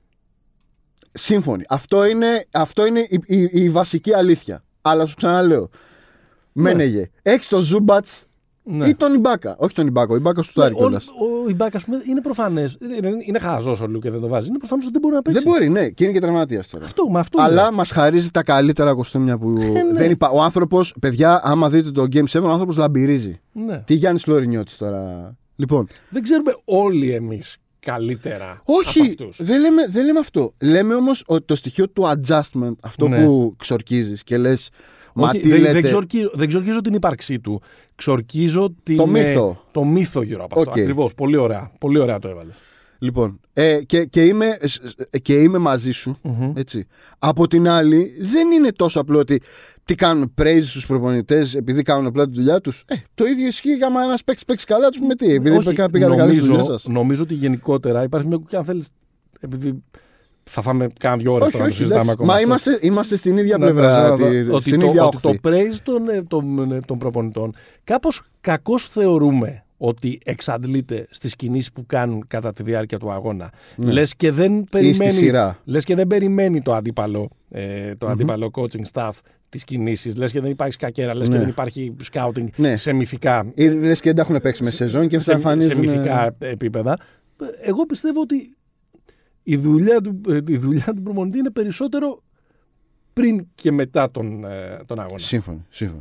Σύμφωνοι. Αυτό είναι, αυτό είναι η, η, η βασική αλήθεια. Αλλά σου ξαναλέω. Ναι. Μένεγε. Έχεις τον Ζούμπατς Ναι. ή τον Ιμπάκα. Όχι τον Ιμπάκα. Ο Ιμπάκα σου τάρει ο, κιόλας. ο Ιμπάκα, ας πούμε, είναι προφανές. Είναι, είναι χαζός ο Λου και δεν το βάζει. Είναι προφανές ότι δεν μπορεί να παίξει. Δεν μπορεί, ναι. Και είναι και τραυματίας τώρα. Αυτό, με αυτό Αλλά λέω. μας χαρίζει τα καλύτερα κοστούμια που. ναι. δεν υπά... Ο άνθρωπος, παιδιά, άμα δείτε το Game seven, ο άνθρωπος λαμπυρίζει. Ναι. Τι Γιάννης Λορινιώτης τώρα. Λοιπόν. Δεν ξέρουμε όλοι εμείς καλύτερα Όχι, από αυτούς. δεν λέμε, δεν λέμε αυτό. Λέμε όμως ότι το στοιχείο του adjustment, αυτό Ναι. που ξορκίζεις και λες. Μα Όχι, τι δεν, λέτε. δεν, ξορκίζω, δεν ξορκίζω την ύπαρξή του. Ξορκίζω την, Το μύθο. το μύθο γύρω από αυτό. Okay. Ακριβώς. Πολύ ωραία. Πολύ ωραία το έβαλες. Λοιπόν, ε, και, και, είμαι, και είμαι μαζί σου, Mm-hmm. έτσι. Από την άλλη, δεν είναι τόσο απλό ότι τι κάνουν praise στους προπονητές επειδή κάνουν απλά τη δουλειά τους. Ε, το ίδιο ισχύει άμα ένας παίξει παίξει καλά, τους πούμε τι, επειδή Όχι, πήγατε καλά στη δουλειά νομίζω, σας. νομίζω ότι γενικότερα υπάρχει μια και αν θέλεις, επειδή θα φάμε κάνα δυο ώρες Όχι, τώρα να όχι, συζητάμε εντάξει. ακόμα Μα αυτό. είμαστε, είμαστε στην ίδια Να- πλευρά, να- τη- ότι στην το, ίδια ότι το όχθη. praise των, ε, των, ε, των προπονητών κάπως κακώς θεωρούμε ότι εξαντλείται στις κινήσεις που κάνουν κατά τη διάρκεια του αγώνα. Ναι. Λες, και δεν Ή στη περιμένει, σειρά. λες και δεν περιμένει το αντίπαλο, ε, το Μμμ. αντίπαλο coaching staff τις κινήσεις. Λες και δεν υπάρχει σκακέρα, λες Ναι. και δεν υπάρχει scouting Ναι. σε μυθικά, Ή λες και δεν τα έχουν παίξει με σεζόν και σε, θα εμφανίζουν. σε μυθικά επίπεδα. Εγώ πιστεύω ότι η δουλειά του, ε, η δουλειά του προπονητή είναι περισσότερο πριν και μετά τον, ε, τον αγώνα. Σύμφωνοι, σύμφωνοι.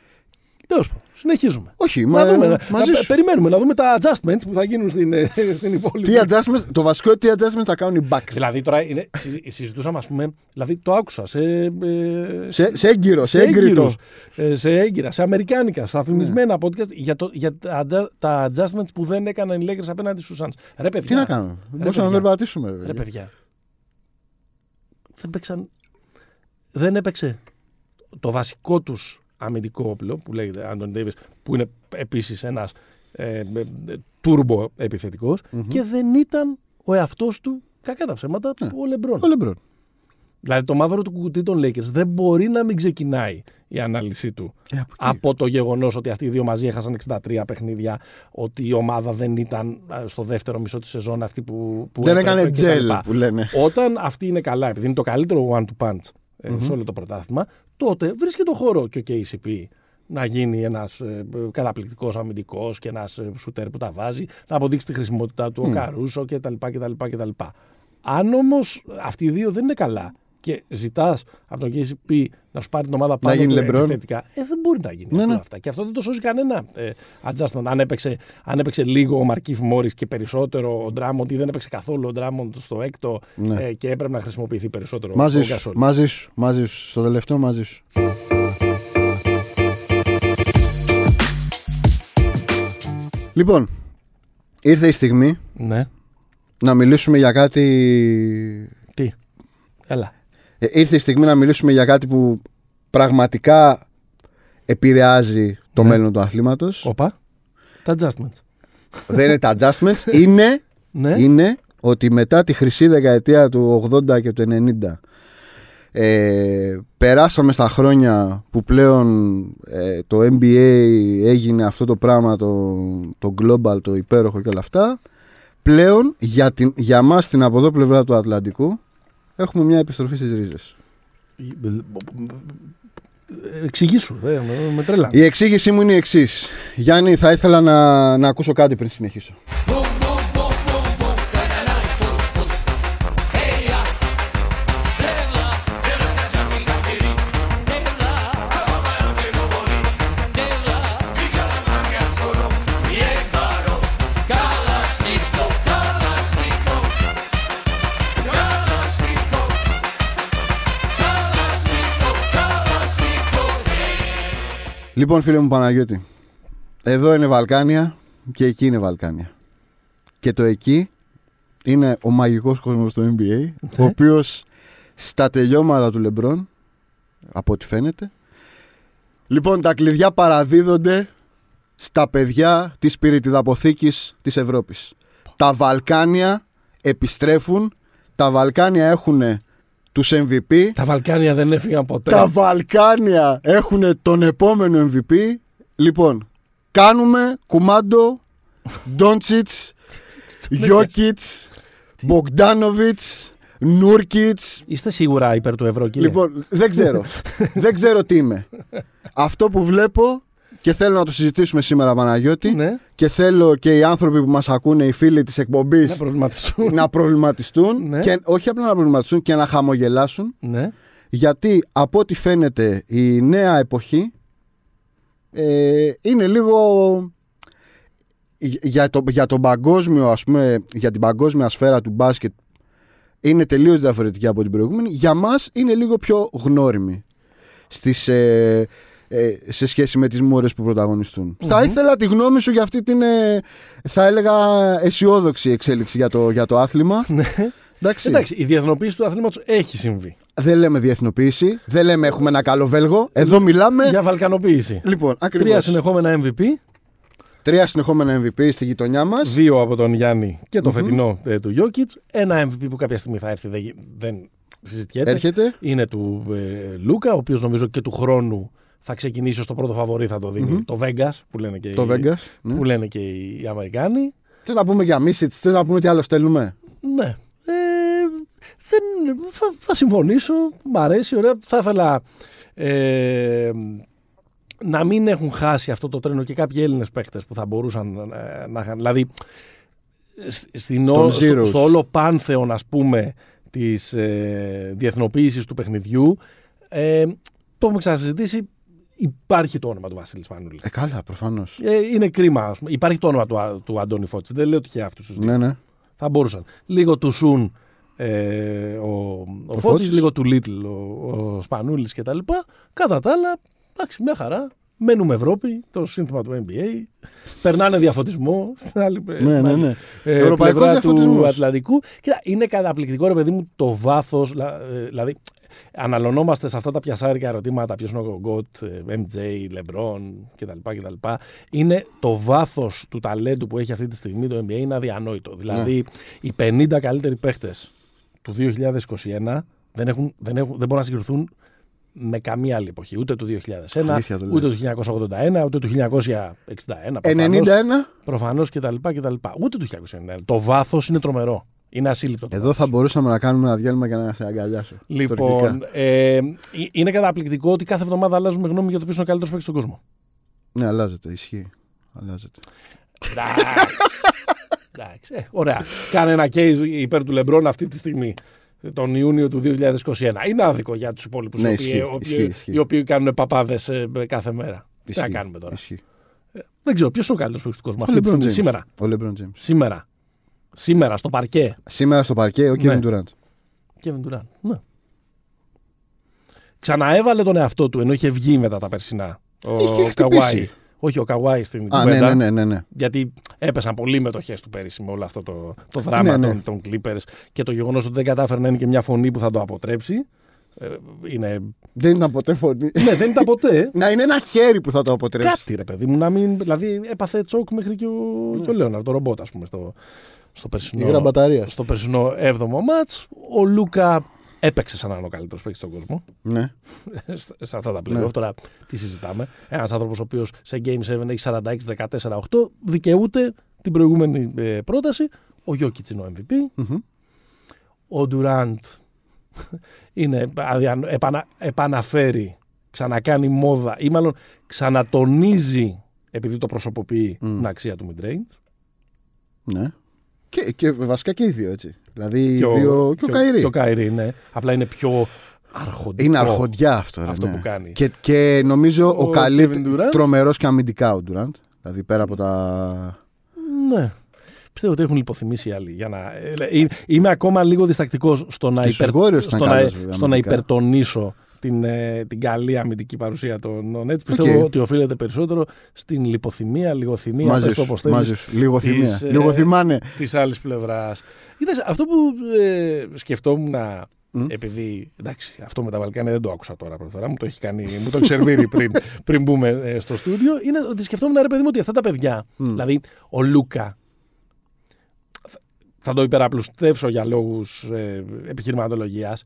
Τέλος πάντων, συνεχίζουμε. Όχι, Να μα, δούμε, να- μαζί να- σου. περιμένουμε να δούμε τα adjustments που θα γίνουν στην, ε, στην υπόλοιπη. Τι adjustments, το βασικό είναι τι adjustments θα κάνουν οι Bucks. Δηλαδή τώρα είναι, συ- συζητούσαμε, ας πούμε, δηλαδή το άκουσα σε, ε, Σε, σε έγκυρο, σε, σε έγκυριτο. έγκυρους, ε, σε έγκυρα, σε αμερικάνικα, στα φημισμένα podcast για, το, για τα, adja- τα adjustments που δεν έκαναν οι Lakers απέναντι στους Suns. Ρε παιδιά, Τι να κάνουμε, μπορούσαμε να παιδιά. περπατήσουμε. ρε βέβαια. παιδιά, δεν, παίξαν, δεν έπαιξε το βασικό τους αμυντικό όπλο που λέγεται Άντον Ντέιβις, που είναι επίσης ένας ε, ε, τούρμπο επιθετικός, Μμμ. και δεν ήταν ο εαυτός του, κακά τα ψέματα, Ναι. ο Λεμπρόν. Ο Λεμπρόν. Δηλαδή το μαύρο του κουκουτί των Lakers δεν μπορεί να μην ξεκινάει η ανάλυση του Ε, από εκεί. από το γεγονός ότι αυτοί οι δύο μαζί έχασαν εξήντα τρία παιχνίδια, ότι η ομάδα δεν ήταν α, στο δεύτερο μισό της σεζόν αυτή που, που Δεν έπρεπε έκανε και τα τζελ λοιπά. που λένε. Όταν αυτή είναι καλά, επειδή είναι το καλύτερο one-two punch ε, Μμμ. σε όλο το πρωτάθλημα, τότε βρίσκει το χώρο και ο κέι σι πι να γίνει ένας ε, καταπληκτικός αμυντικός και ένας ε, σουτέρ που τα βάζει, να αποδείξει τη χρησιμότητά του, Μμ. ο Καρούσο κτλ. κτλ, κτλ. Αν όμως αυτοί οι δύο δεν είναι καλά και ζητάς από τον κέι σι πι να σου πάρει την ομάδα πάνω γίνει του LeBron. επιθετικά, ε, δεν μπορεί να γίνει Ναι, αυτό ναι. αυτά. Και αυτό δεν το σώζει κανένα ε, adjustment. Αν έπαιξε, αν έπαιξε λίγο ο Μαρκίφ Μόρις και περισσότερο ο Ντράμοντ, ή δεν έπαιξε καθόλου ο Ντράμοντ στο έκτο, Ναι. ε, και έπρεπε να χρησιμοποιηθεί περισσότερο Μαζί ο σου, Γκασόλ. μαζί σου, μαζί σου. Στο τελευταίο μαζί σου. Λοιπόν, ήρθε η στιγμή Ναι. να μιλήσουμε για κάτι. Τι. Έλα. Ε, ήρθε η στιγμή να μιλήσουμε για κάτι που πραγματικά επηρεάζει το Ναι. μέλλον του αθλήματος. Όπα. Τα adjustments. Δεν είναι τα adjustments, είναι, Ναι. είναι ότι μετά τη χρυσή δεκαετία του ογδόντα και του ενενήντα ε, περάσαμε στα χρόνια που πλέον ε, το N B A έγινε αυτό το πράγμα, το, το global, το υπέροχο και όλα αυτά. Πλέον για, την, για μας την από εδώ πλευρά του Ατλαντικού έχουμε μια επιστροφή στις ρίζες. Εξηγήσου, δε, με, με τρελά. Η εξήγησή μου είναι η εξής. Γιάννη, θα ήθελα να, να ακούσω κάτι πριν συνεχίσω. Λοιπόν, φίλε μου Παναγιώτη, εδώ είναι Βαλκάνια και εκεί είναι Βαλκάνια. Και το εκεί είναι ο μαγικός κόσμος του N B A, ο οποίος στα τελειώματα του Λεμπρόν, από ό,τι φαίνεται, λοιπόν, τα κλειδιά παραδίδονται στα παιδιά της πυρητιδαποθήκης της Ευρώπης. Τα Βαλκάνια επιστρέφουν, τα Βαλκάνια έχουν τους εμ βι πι. Τα Βαλκάνια δεν έφυγαν ποτέ. Τα Βαλκάνια έχουν τον επόμενο εμ βι πι. Λοιπόν, κάνουμε κουμάντο, Ντόντσιτς, Γιόκιτς, Μπογκντάνοβιτς, Νούρκιτς. Είστε σίγουρα υπέρ του ευρώ, κύριε? Λοιπόν, δεν ξέρω. δεν ξέρω τι είμαι. Αυτό που βλέπω και θέλω να το συζητήσουμε σήμερα, Παναγιώτη, Ναι. και θέλω και οι άνθρωποι που μας ακούνε, οι φίλοι της εκπομπής, Να προβληματιστούν. να προβληματιστούν Ναι. και όχι απλά να προβληματιστούν και να χαμογελάσουν, Ναι. γιατί από ό,τι φαίνεται η νέα εποχή ε, είναι λίγο για, το, για, τον παγκόσμιο, ας πούμε, για την παγκόσμια σφαίρα του μπάσκετ είναι τελείως διαφορετική από την προηγούμενη. Για μας είναι λίγο πιο γνώριμη στις, ε, ε, σε σχέση με τις μούρες που πρωταγωνιστούν. Mm-hmm. Θα ήθελα τη γνώμη σου για αυτή την, ε, θα έλεγα, αισιόδοξη εξέλιξη για το, για το άθλημα. Εντάξει. Εντάξει, η διεθνοποίηση του αθλήματος έχει συμβεί. Δεν λέμε διεθνοποίηση, δεν λέμε έχουμε ένα καλό Βέλγο. Εδώ μιλάμε για βαλκανοποίηση. Λοιπόν, ακριβώς. Τρία συνεχόμενα εμ βι πι. Τρία συνεχόμενα εμ βι πι στη γειτονιά μας. Δύο από τον Γιάννη και το mm-hmm. φετινό ε, του Γιόκιτς. Ένα εμ βι πι που κάποια στιγμή θα έρθει, δεν, δεν συζητιέται. Έρχεται. Είναι του ε, Λούκα, ο οποίος νομίζω και του χρόνου θα ξεκινήσει ως το πρώτο φαβορί, θα το δίνει. Mm-hmm. Το Vegas που λένε και, το οι, Vegas, ναι. που λένε και οι Αμερικάνοι. Θες να πούμε για Μίσιτς, θες να πούμε τι άλλο στέλνουμε? Ναι. Ε, δεν, θα, θα συμφωνήσω. Μ' αρέσει, ωραία. Θα ήθελα ε, να μην έχουν χάσει αυτό το τρένο και κάποιοι Έλληνες παίκτες που θα μπορούσαν να, να είχαν. Δηλαδή, στην ό, στο, στο όλο πάνθεον, ας πούμε, της ε, διεθνοποίησης του παιχνιδιού, ε, το έχουμε ξανασυζητήσει. Υπάρχει το όνομα του Βασίλη Σπανούλη. Ε, καλά, προφανώς. Ε, είναι κρίμα. Υπάρχει το όνομα του, του Αντώνη Φώτση. Δεν λέω τυχαία αυτούς τους δύο. Ναι, ναι. Θα μπορούσαν. Λίγο του Σουν ε, ο, ο, ο Φώτης, λίγο του Λίτλ ο, ο Σπανούλης κτλ. Κατά τα άλλα, εντάξει, μια χαρά. Μένουμε Ευρώπη, το σύνθημα του N B A. Περνάνε διαφωτισμό στην άλλη ναι, ναι, ναι. ε, πλευρά του Ατλαντικού. Κοίτα, είναι καταπληκτικό, ρε παιδί μου, το βάθος. Δηλαδή, αναλωνόμαστε σε αυτά τα πιασάρικα ερωτήματα, ποιος είναι ο Γκοτ, εμ τζέι, Λεμπρόν κτλ. Είναι το βάθος του ταλέντου που έχει αυτή τη στιγμή το N B A είναι αδιανόητο. Δηλαδή, ναι. οι πενήντα καλύτεροι παίχτες του δύο χιλιάδες είκοσι ένα δεν, έχουν, δεν, έχουν, δεν μπορούν να συγκριθούν με καμία άλλη εποχή. Ούτε του δύο χιλιάδες ένα, Αλήθεια, ούτε του χίλια εννιακόσια ογδόντα ένα, ούτε του χίλια εννιακόσια εξήντα ένα. ενενήντα ένα. Προφανώς κτλ. Ούτε του χίλια εννιακόσια ενενήντα ένα. Το βάθος είναι τρομερό. Είναι ασύλληπτο. Εδώ θα μπορούσαμε να κάνουμε ένα διάλειμμα για να σε αγκαλιάσω. Λοιπόν, ε, είναι καταπληκτικό ότι κάθε εβδομάδα αλλάζουμε γνώμη για το ποιος είναι ο καλύτερος παίκτης στον κόσμο. Ναι, αλλάζεται. Ισχύει. Αλλάζεται. Εντάξει. ε, ωραία. Κάνε ένα case υπέρ του Λεμπρόν αυτή τη στιγμή. Τον Ιούνιο του δύο χιλιάδες είκοσι ένα. Είναι άδικο για τους υπόλοιπους ναι, οι, ισχύει, οποίοι, ισχύει, ισχύει. οι οποίοι κάνουν παπάδες ε, κάθε μέρα. Ισχύει, τι να κάνουμε τώρα. Ε, δεν ξέρω ποιος είναι ο καλύτερος παίκτης του κόσμου. Αυτή τη σήμερα. Ο LeBron James. Σήμερα. Σήμερα στο παρκέ. Σήμερα στο παρκέ ο Kevin ναι. Durant. Kevin Durant. Ναι. Ξαναέβαλε τον εαυτό του ενώ είχε βγει μετά τα περσινά. Ο Καουάι. Όχι, ο Καουάι στην κουβέντα. Ναι, ναι, ναι, ναι. Γιατί έπεσαν πολλοί μετοχές του πέρυσι με όλο αυτό το, το δράμα ναι, ναι. των, των Clippers και το γεγονός ότι δεν κατάφερε να είναι και μια φωνή που θα το αποτρέψει. Ε, είναι... Δεν ήταν ποτέ φωνή. Ναι, δεν ήταν ποτέ. Να είναι ένα χέρι που θα το αποτρέψει. Κάτι ρε παιδί μου, να μην. Δηλαδή έπαθε τσόκ μέχρι και ο, ναι. ο Λέοναρντ, το ρομπότ, ας πούμε, στο, στο περσινό, στο περσινό έβδομο μάτς. Ο Λούκα έπαιξε σαν να είναι ο καλύτερος παίκτης στον κόσμο. Ναι. σε αυτά τα πλέον. Ναι. Τώρα τι συζητάμε. Ένας άνθρωπος ο οποίος σε Game επτά έχει σαράντα έξι δεκατέσσερα οκτώ, δικαιούται την προηγούμενη ε, πρόταση. Ο Γιόκιτς είναι ο εμ βι πι. Mm-hmm. Ο Ντουράντ είναι, επανα, επαναφέρει ξανακάνει μόδα ή μάλλον ξανατονίζει, επειδή το προσωποποιεί, Mm. την αξία του mid-range. Ναι. Και, και βασικά και οι δύο, έτσι. Δηλαδή Και ο, δύο, και ο Καϊρή. Και ο Καϊρή, ναι. Απλά είναι πιο αρχοντικό. Είναι αρχοντιά αυτό, ρε, αυτό ναι. που κάνει. Και, και νομίζω ο, Ο ο καλύτερος, Kevin Durant. τρομερός και αμυντικά ο Durant. Δηλαδή πέρα από τα... Ναι. Πιστεύω ότι έχουν λιποθυμήσει οι άλλοι. Για να... Είμαι ακόμα λίγο διστακτικός στο να, υπερ... στο να... καλός, στο να υπερτονίσω την, την καλή αμυντική παρουσία των Nets. Πιστεύω Okay. ότι οφείλεται περισσότερο στην λιποθυμία, λιγοθυμία, Μαζί πες το σου, όπως θέλεις, μαζί σου. Λιγοθυμία. της, ε, Λιγοθυμάνε. της άλλης πλευράς. Είδες, αυτό που ε, σκεφτόμουν, Mm. επειδή, εντάξει, αυτό με τα Βαλκάνια δεν το άκουσα τώρα πρώτη φορά, μου το έχει κάνει, μου το εξερβίρει πριν, πριν μπούμε ε, στο στούντιο, είναι ότι σκεφτόμουν, ρε παιδί μου, ότι αυτά τα παιδιά, Mm. δηλαδή ο Λούκα, θα το υπεραπλουστεύσω για λόγους ε, επιχειρηματολογίας,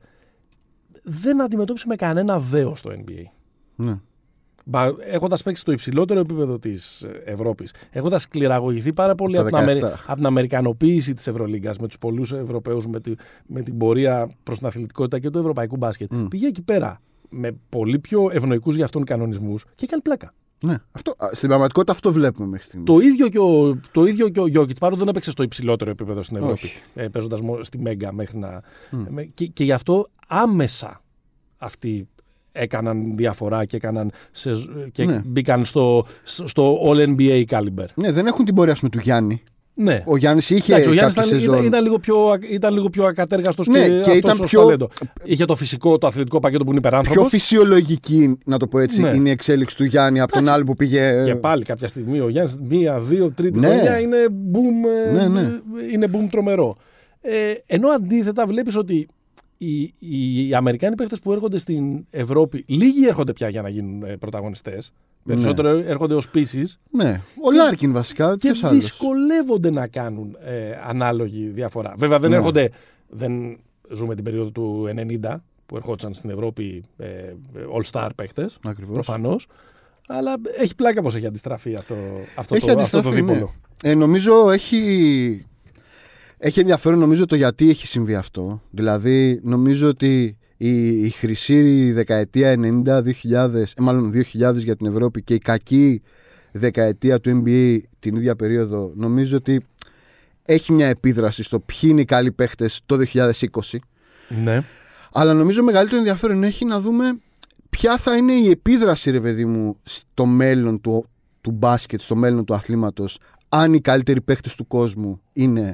δεν αντιμετώπισε με κανένα δέο στο N B A. Ναι. Έχοντας παίξει στο υψηλότερο επίπεδο της Ευρώπης, έχοντας σκληραγωγηθεί πάρα πολύ από την, Αμερι... από την αμερικανοποίηση της Ευρωλίγκας, με τους πολλούς Ευρωπαίους, με, τη... με την πορεία προς την αθλητικότητα και του ευρωπαϊκού μπάσκετ, mm. πήγε εκεί πέρα με πολύ πιο ευνοϊκούς για αυτόν κανονισμούς και έκανε πλάκα. Ναι. Αυτό, στην πραγματικότητα αυτό βλέπουμε μέχρι στιγμή. Το ίδιο και ο, το ίδιο και ο Γιόκιτς, παρότι δεν έπαιξε στο υψηλότερο επίπεδο στην Ευρώπη, ε, παίζοντας στη Μέγκα μέχρι να. Mm. Και, και γι' αυτό άμεσα αυτοί έκαναν διαφορά και, έκαναν σε, και ναι. μπήκαν στο, στο All N B A caliber. Ναι, δεν έχουν την πορεία του Γιάννη. Ναι. Ο Γιάννης είχε Εντάξει, ο Γιάννης ήταν, σεζόν... ήταν, ήταν, λίγο πιο, ήταν λίγο πιο ακατέργαστος ναι, και, και ήταν πιο... ταλέντο. Είχε το φυσικό, το αθλητικό πακέτο που είναι υπεράνθρωπος. Πιο φυσιολογική, να το πω έτσι, ναι. είναι η εξέλιξη του Γιάννη από τον άλλο που πήγε... Και πάλι κάποια στιγμή ο Γιάννης μία, δύο, τρίτη ναι. χρονιά είναι boom, ναι, ναι. είναι boom τρομερό. Ε, ενώ αντίθετα βλέπεις ότι οι, οι, οι Αμερικάνοι παίχτες που έρχονται στην Ευρώπη, λίγοι έρχονται πια για να γίνουν ε, πρωταγωνιστές. Περισσότερο ναι. έρχονται ως πίσεις. Ναι, ο Λάρκιν βασικά. Και δυσκολεύονται να κάνουν ε, ανάλογη διαφορά. Βέβαια δεν ναι. έρχονται, δεν ζούμε την περίοδο του ενενήντα που ερχόντουσαν στην Ευρώπη ε, all-star παίχτες, προφανώς. Αλλά έχει πλάκα πως έχει αντιστραφεί αυτό, αυτό, έχει το, αντιστραφεί, αυτό το δίπολο. Ναι. Ε, νομίζω έχει... Έχει ενδιαφέρον νομίζω το γιατί έχει συμβεί αυτό. Δηλαδή νομίζω ότι η, η χρυσή δεκαετία ενενήντα δύο χιλιάδες, ε, μάλλον δύο χιλιάδες για την Ευρώπη και η κακή δεκαετία του N B A την ίδια περίοδο, νομίζω ότι έχει μια επίδραση στο ποιοι είναι οι καλοί παίχτες το δύο χιλιάδες είκοσι. Ναι. Αλλά νομίζω μεγαλύτερο ενδιαφέρον έχει να δούμε ποια θα είναι η επίδραση, ρε παιδί μου, στο μέλλον του, του μπάσκετ, στο μέλλον του αθλήματος, αν οι καλύτεροι παίχτες του κόσμου είναι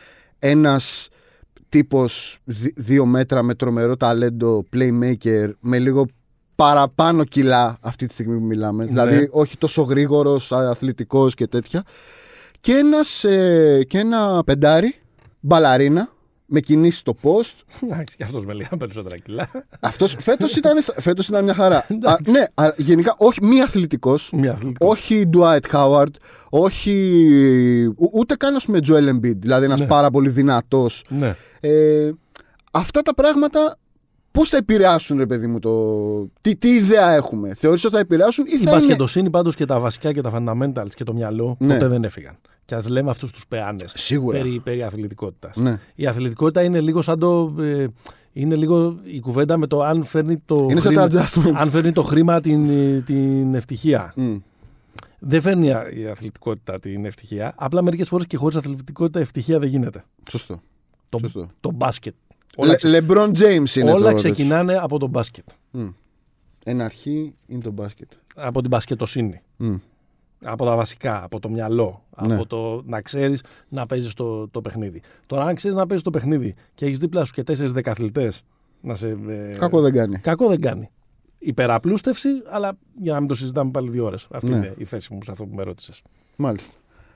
ένας τύπος δύο μέτρα με τρομερό ταλέντο, playmaker, με λίγο παραπάνω κιλά αυτή τη στιγμή που μιλάμε. Ναι. Δηλαδή όχι τόσο γρήγορος, αθλητικός και τέτοια. Και, ένας, ε, και ένα πεντάρι, μπαλαρίνα, με κινήσεις στο post. Και αυτός με λίγα περισσότερα κιλά. Αυτός φέτος ήταν, φέτος ήταν μια χαρά. α, ναι, α, γενικά όχι μη αθλητικός, μη αθλητικός. όχι Dwight Howard, όχι ού, ούτε καν με Joel Embiid, δηλαδή ένας ναι. πάρα πολύ δυνατός. Ναι. Ε, αυτά τα πράγματα πώς θα επηρεάσουν, ρε παιδί μου, το... τι, τι ιδέα έχουμε. Θεωρείς ότι θα επηρεάσουν ή η θα μπασκετοσύνη είναι... πάντως και τα βασικά και τα fundamentals και το μυαλό ναι. ποτέ δεν έφυγαν. Και ας λέμε αυτούς τους πεάνες περί, περί αθλητικότητας. Ναι. Η αθλητικότητα είναι λίγο σαν το... Ε, είναι λίγο η κουβέντα με το αν φέρνει το, είναι χρήμα, αν φέρνει το χρήμα την, την ευτυχία. Mm. Δεν φέρνει η αθλητικότητα την ευτυχία. Απλά μερικές φορές και χωρίς αθλητικότητα ευτυχία δεν γίνεται. Σωστό. Το, Σωστό. το μπάσκετ. LeBron James είναι όλα το ξεκινάνε από το μπάσκετ. Mm. Εν αρχή είναι το μπάσκετ. Από την μπασκετοσύνη. Mm. Από τα βασικά, από το μυαλό. Ναι. Από το να ξέρεις να παίζεις το, το παιχνίδι. Τώρα, αν ξέρεις να παίζεις το παιχνίδι και έχεις δίπλα σου και τέσσερις δεκαθλητές. Να σε, ε, κακό δεν κάνει. Κακό δεν κάνει. Υπεραπλούστευση, αλλά για να μην το συζητάμε πάλι δύο ώρες. Αυτή ναι. είναι η θέση μου σε αυτό που με ρώτησες. Μάλιστα.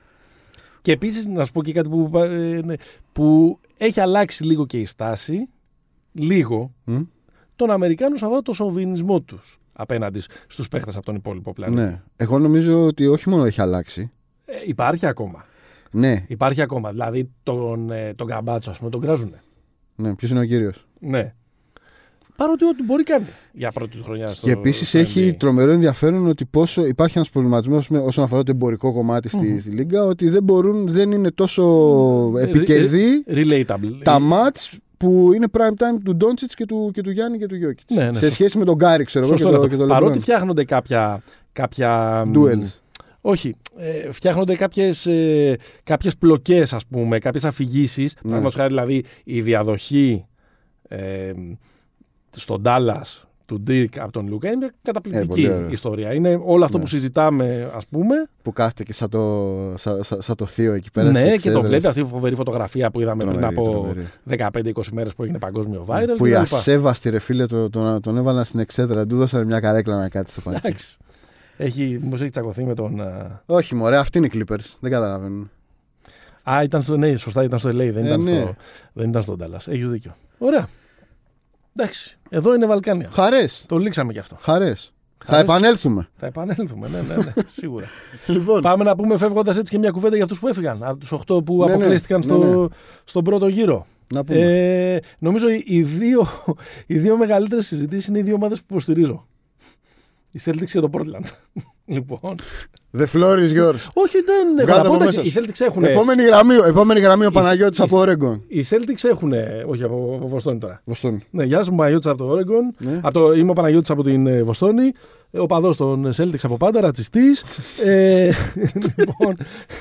Και επίσης να σου πω και κάτι που, ε, ναι, που έχει αλλάξει λίγο και η στάση, λίγο, mm. των Αμερικάνων σε αυτό το σοβινισμό τους απέναντι στους παίχτες από τον υπόλοιπο πλανήτη. Ναι. Εγώ νομίζω ότι όχι μόνο έχει αλλάξει. Ε, υπάρχει ακόμα. Ναι. Υπάρχει ακόμα. Δηλαδή τον, ε, τον Καμπάτσο, ας πούμε, τον κράζουνε. Ναι, ποιος είναι ο κύριος. Ναι. Παρότι ό,τι μπορεί κάνει για πρώτη του χρονιά. Στο, και επίσης έχει τρομερό ενδιαφέρον ότι πόσο υπάρχει ένας προβληματισμός όσον αφορά το εμπορικό κομμάτι στη, mm-hmm. στη Λίγκα, ότι δεν μπορούν, δεν είναι τόσο επικερδή Relatable. τα μάτς που είναι prime time του Ντόντσιτς και του, και του Γιάννη και του Γιόκιτς. Ναι, ναι, σε σωστό. σχέση με τον Γκάρι, ξέρω εγώ, και, το, και το Παρότι LeBron. φτιάχνονται κάποια. κάποια Duels. Όχι. Ε, φτιάχνονται κάποιες, ε, κάποιες πλοκές, ας πούμε, κάποιες αφηγήσεις. Ναι. Παραδείγματος χάρη, δηλαδή, η διαδοχή ε, στον Ντάλλας του Dirk από τον Λούκα είναι καταπληκτική Ε, ιστορία. Είναι όλο αυτό ναι. που συζητάμε, ας πούμε. Που κάθεται και σαν το, σαν, σαν, σαν το θείο εκεί πέρα. Ναι, και το βλέπει αυτή η φοβερή φωτογραφία που είδαμε τρομερή, πριν από τρομερή. δεκαπέντε είκοσι μέρες που έγινε παγκόσμιο viral. Που οι ασέβαστοι ρε φίλε τον, τον, τον έβαλαν στην εξέδρα, του δώσανε μια καρέκλα να κάτσει στο πανκί. Εντάξει. Έχει, όμως έχει τσακωθεί με τον. Όχι, μωρέ, αυτοί είναι οι Clippers. Δεν καταλαβαίνουν. Α, ήταν στο. Ναι, σωστά, ήταν στο ελ έι, δεν, Ε, ήταν, ναι. στο, δεν ήταν στο Dallas. Έχεις δίκιο. Ωραία. Εντάξει. Εδώ είναι Βαλκάνια. Χαρές. Το λήξαμε κι αυτό. Χαρές. Θα Χαρές. επανέλθουμε. Θα επανέλθουμε, ναι, ναι, ναι, σίγουρα. Λοιπόν. Πάμε να πούμε φεύγοντας έτσι και μια κουβέντα για αυτούς που έφυγαν. Από τους οκτώ που Ναι, ναι, αποκλείστηκαν ναι, στο, ναι. στον πρώτο γύρο. Να πούμε. Ε, νομίζω οι, οι, δύο, οι δύο μεγαλύτερες συζητήσεις είναι οι δύο ομάδες που υποστηρίζω. Η Celtics και το Portland. Λοιπόν. The floor is yours. Όχι, δεν είναι. Βγάλτε από Πάντα μέσα οι σου. Celtics έχουν. Επόμενη γραμμή, επόμενη γραμμή ο Παναγιώτης η- από Oregon. Οι Celtics έχουν. Όχι από, από Βοστόνη τώρα. Βοστόνη. Ναι, γεια σου, Παναγιώτης από το Oregon. Ναι. Από το, είμαι ο Παναγιώτης από την ε, Βοστόνη. Ε, Ο παδός των Celtics από πάντα, ρατσιστής. ε, λοιπόν.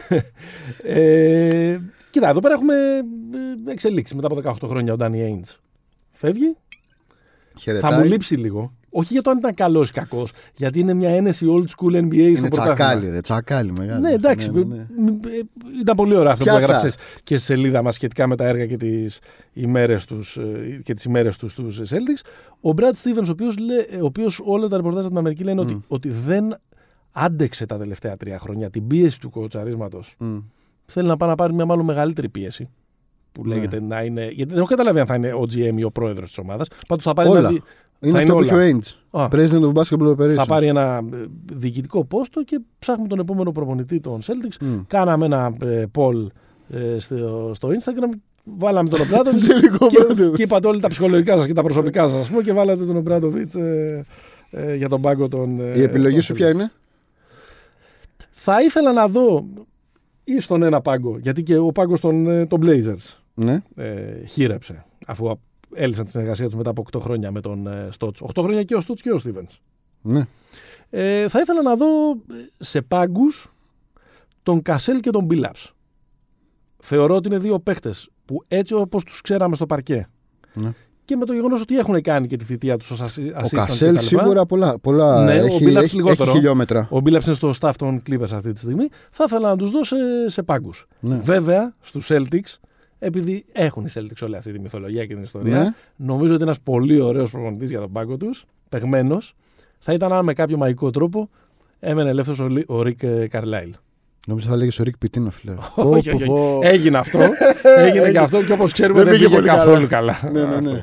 ε, κοίτα, εδώ πέρα έχουμε ε, εξελίξει. Μετά από δεκαοκτώ χρόνια ο Ντάνι Έιντς φεύγει. Χαιρετάει. Θα μου λείψει λίγο. Όχι για το αν ήταν καλός ή κακός, γιατί είναι μια ένεση old school εν μπι έι στο Είναι πρωτάθλημα. τσακάλι, ρε, τσακάλι μεγάλο. Ναι, εντάξει. Ναι, ναι, ναι. ε, ε, Ήταν πολύ ωραίο αυτό Πιάτσα. που έγραψες και στη σελίδα μας σχετικά με τα έργα και τις ημέρες τους, ε, και τις ημέρες τους στους Celtics. Ο Brad Stevens, ο οποίος, λέ, ο οποίος όλα τα ρεπορτάζ από την Αμερική λένε Mm. ότι, ότι δεν άντεξε τα τελευταία τρία χρόνια την πίεση του κοουτσαρίσματος. Mm. Θέλει να πάει να πάρει μια μάλλον μεγαλύτερη πίεση. Που Ναι. λέγεται να είναι. Γιατί δεν έχω καταλάβει αν θα είναι ο τζι εμ ή ο πρόεδρος της ομάδας. Πάντως θα πάρει Όλα. ένα δι- Είναι θα αυτό που είναι έχει ο όλα. Ainge. Α. President of Basketball Operations. Θα πάρει ένα ε, διοικητικό πόστο και ψάχνουμε τον επόμενο προπονητή των Celtics. Mm. Κάναμε ένα ε, poll ε, στο, στο Instagram. Βάλαμε τον Ομπράτοβιτς Σε λίγο και, πρώτο. και είπατε όλοι τα ψυχολογικά σας και τα προσωπικά σας, ας πούμε, και βάλατε τον Ομπράτοβιτς ε, ε, για τον πάγκο των. Ε, Η επιλογή των σου Celtics. ποια είναι? Θα ήθελα να δω ή στον ένα πάγκο, γιατί και ο πάγκος των, ε, των Blazers Ναι. ε, χείρεψε, αφού έλυσαν τη συνεργασία τους μετά από οκτώ χρόνια με τον ε, Στότς. οκτώ χρόνια και ο Στότς και ο Stevens. Ναι. Ε, θα ήθελα να δω ε, σε πάγκους τον Κασέλ και τον Μπίλαπς. Θεωρώ ότι είναι δύο παίχτες που έτσι όπως τους ξέραμε στο παρκέ Ναι. και με το γεγονός ότι έχουν κάνει και τη θητεία τους ως assistant Ο και Κασέλ τα λοιπά. σίγουρα πολλά, πολλά Ναι, ο έχει, Billups έχει, λιγότερο. έχει χιλιόμετρα. Ο Μπίλαπς είναι στο staff των Clippers αυτή τη στιγμή. Θα ήθελα να τους δω σε, σε πάγκους. Ναι. Βέβαια, στους Celtics, επειδή έχουν οι Celtics όλη αυτή τη μυθολογία και την ιστορία, Ναι. νομίζω ότι ένας πολύ ωραίος προπονητής για τον πάγκο τους, παιγμένος, θα ήταν αν με κάποιο μαγικό τρόπο έμενε ελεύθερος ο, Λι- ο Ρικ ε, Καρλάιλ. Νομίζω θα λέγεις ο Ρικ Πιτίνο, φίλε. Όχι, Πω, όχι, πω, όχι. πω. Έγινε αυτό. Έγινε και αυτό και όπως ξέρουμε Δεν δεν πήγε πήγε πολύ καθόλου καλά. Ναι, ναι, Αυτό. ναι.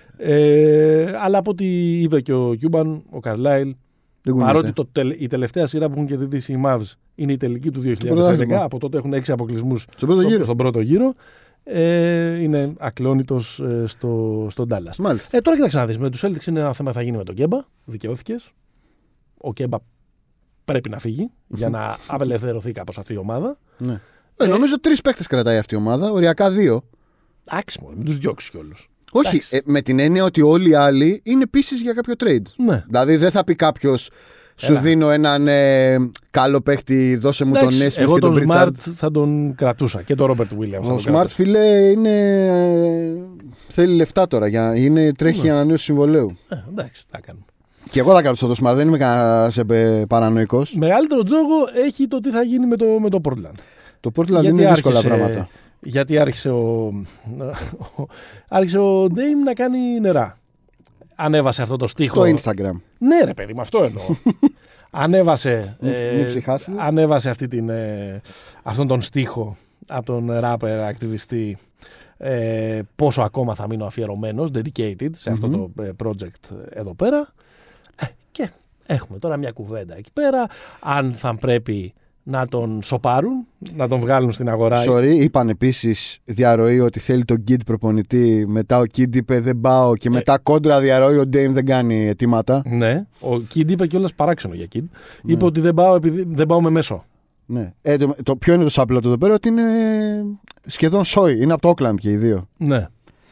Ε, αλλά από ό,τι είπε και ο Κιούμπαν, ο Καρλάιλ, Δεν κουνιέται. παρότι το, τελε- η τελευταία σειρά που έχουν κερδίσει οι Mavs είναι η τελική του δύο χιλιάδες έντεκα, πρωτάθλημα. από τότε έχουν έξι αποκλεισμούς Στον πρώτο στο- γύρο. στον πρώτο γύρο, ε, είναι ακλόνητος ε, στο, στον Dallas. Μάλιστα. Ε, τώρα κοίταξε να δεις, με τους Celtics είναι ένα θέμα θα γίνει με τον Κέμπα, δικαιώθηκες. Ο Κέμπα πρέπει να φύγει για να απελευθερωθεί κάπως αυτή η ομάδα. Ναι. Ε, νομίζω τρεις παίκτες κρατάει αυτή η ομάδα, οριακά δύο. Εντάξει μόνο, μην τους διώξεις κιόλας. Όχι, Εντάξει. ε, με την έννοια ότι όλοι οι άλλοι είναι πίσεις για κάποιο trade. Ναι. Δηλαδή δεν θα πει κάποιο σου Έλα. δίνω έναν ε, καλό παίχτη, δώσε μου Εντάξει, τον Nesmith εγώ και τον τον Pritchard. Smart θα τον κρατούσα και τον Robert Williams. θα Ο τον Smart, κρατούσα. φίλε, είναι, ε, θέλει λεφτά τώρα. Για, είναι, τρέχει Ναι. η ανανέωση συμβολέου. Ε, εντάξει, τα κάνουμε. Και εγώ θα κρατήσω το Smart, δεν είμαι κανένας ε, παρανοϊκός. Μεγαλύτερο τζόγο έχει το τι θα γίνει με το, με το Portland. Το Portland Γιατί είναι δύσκολα άρχισε- πράγματα. Γιατί άρχισε ο, ο, άρχισε ο Dame να κάνει νερά. Ανέβασε αυτό το στίχο. Στο Instagram. Ναι ρε παιδί, με αυτό εννοώ. ανέβασε, Μην- ε, μην ξεχάσετε. ανέβασε αυτή την, ε, αυτόν τον στίχο από τον ράπερ ακτιβιστή, ε, πόσο ακόμα θα μείνω αφιερωμένος, dedicated σε αυτό Μμμ. το ε, project εδώ πέρα. Ε, και έχουμε τώρα μια κουβέντα εκεί πέρα, αν θα πρέπει να τον σοπάρουν, να τον βγάλουν στην αγορά. Sorry, είπαν επίσης διαρροή ότι θέλει τον Kid προπονητή. Μετά ο Kid είπε δεν πάω. Και μετά κόντρα διαρροή ο Dame δεν κάνει αιτήματα. Ναι, ο Kid είπε κιόλας παράξενο για Kid. Ναι. Είπε ότι δεν πάω, επειδή, δεν πάω με μέσο. Ναι. Ε, το, το, ποιο είναι το σάπλο εδώ πέρα, ότι είναι σχεδόν σόι. Είναι από το Oakland και οι δύο. Ναι.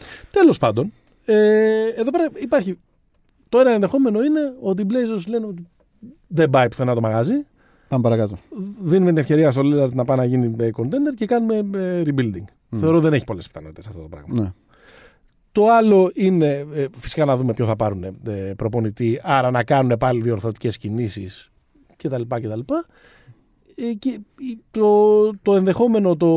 Τέλος πάντων, ε, εδώ πέρα υπάρχει. Το ένα ενδεχόμενο είναι ότι οι Blazers λένε ότι δεν πάει πουθενά το μαγαζί. Πάμε παρακάτω. Δίνουμε την ευκαιρία στο Lillard να πάει να γίνει contender και κάνουμε rebuilding. Mm. Θεωρώ δεν έχει πολλές πιθανότητες αυτό το πράγμα. Ναι. Το άλλο είναι φυσικά να δούμε ποιο θα πάρουν προπονητή, άρα να κάνουν πάλι διορθωτικές κινήσεις κτλ. κτλ. Και το, το ενδεχόμενο, το,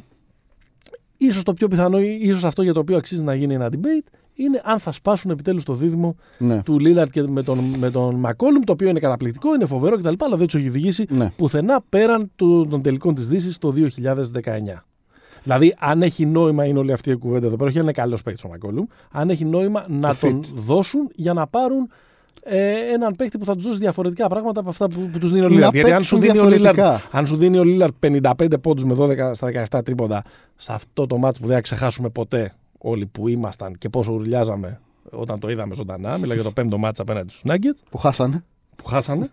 ίσως το πιο πιθανό, ίσως αυτό για το οποίο αξίζει να γίνει ένα debate, είναι αν θα σπάσουν επιτέλους το δίδυμο ναι. του Lillard και με τον, με τον McCollum, το οποίο είναι καταπληκτικό, είναι φοβερό κτλ. Αλλά δεν τους έχει οδηγήσει ναι. πουθενά πέραν του, των τελικών της Δύσης το δύο χιλιάδες δεκαεννιά. Δηλαδή, αν έχει νόημα, είναι όλη αυτή η κουβέντα εδώ πέρα, όχι αν είναι καλός παίκτης ο McCollum, αν έχει νόημα να το τον fit. δώσουν για να πάρουν ε, έναν παίκτη που θα τους δώσει διαφορετικά πράγματα από αυτά που, που τους δίνει ο Lillard. Γιατί αν σου, δίνει ο Lillard, αν σου δίνει ο Lillard πενήντα πέντε πόντους με δώδεκα στα δεκαεπτά τρίποντα σε αυτό το μάτς που δεν θα ξεχάσουμε ποτέ όλοι που ήμασταν και πόσο ουρλιάζαμε όταν το είδαμε ζωντανά, μιλάω για το πέμπτο μάτς απέναντι στους Nuggets. Που χάσανε. Που χάσανε.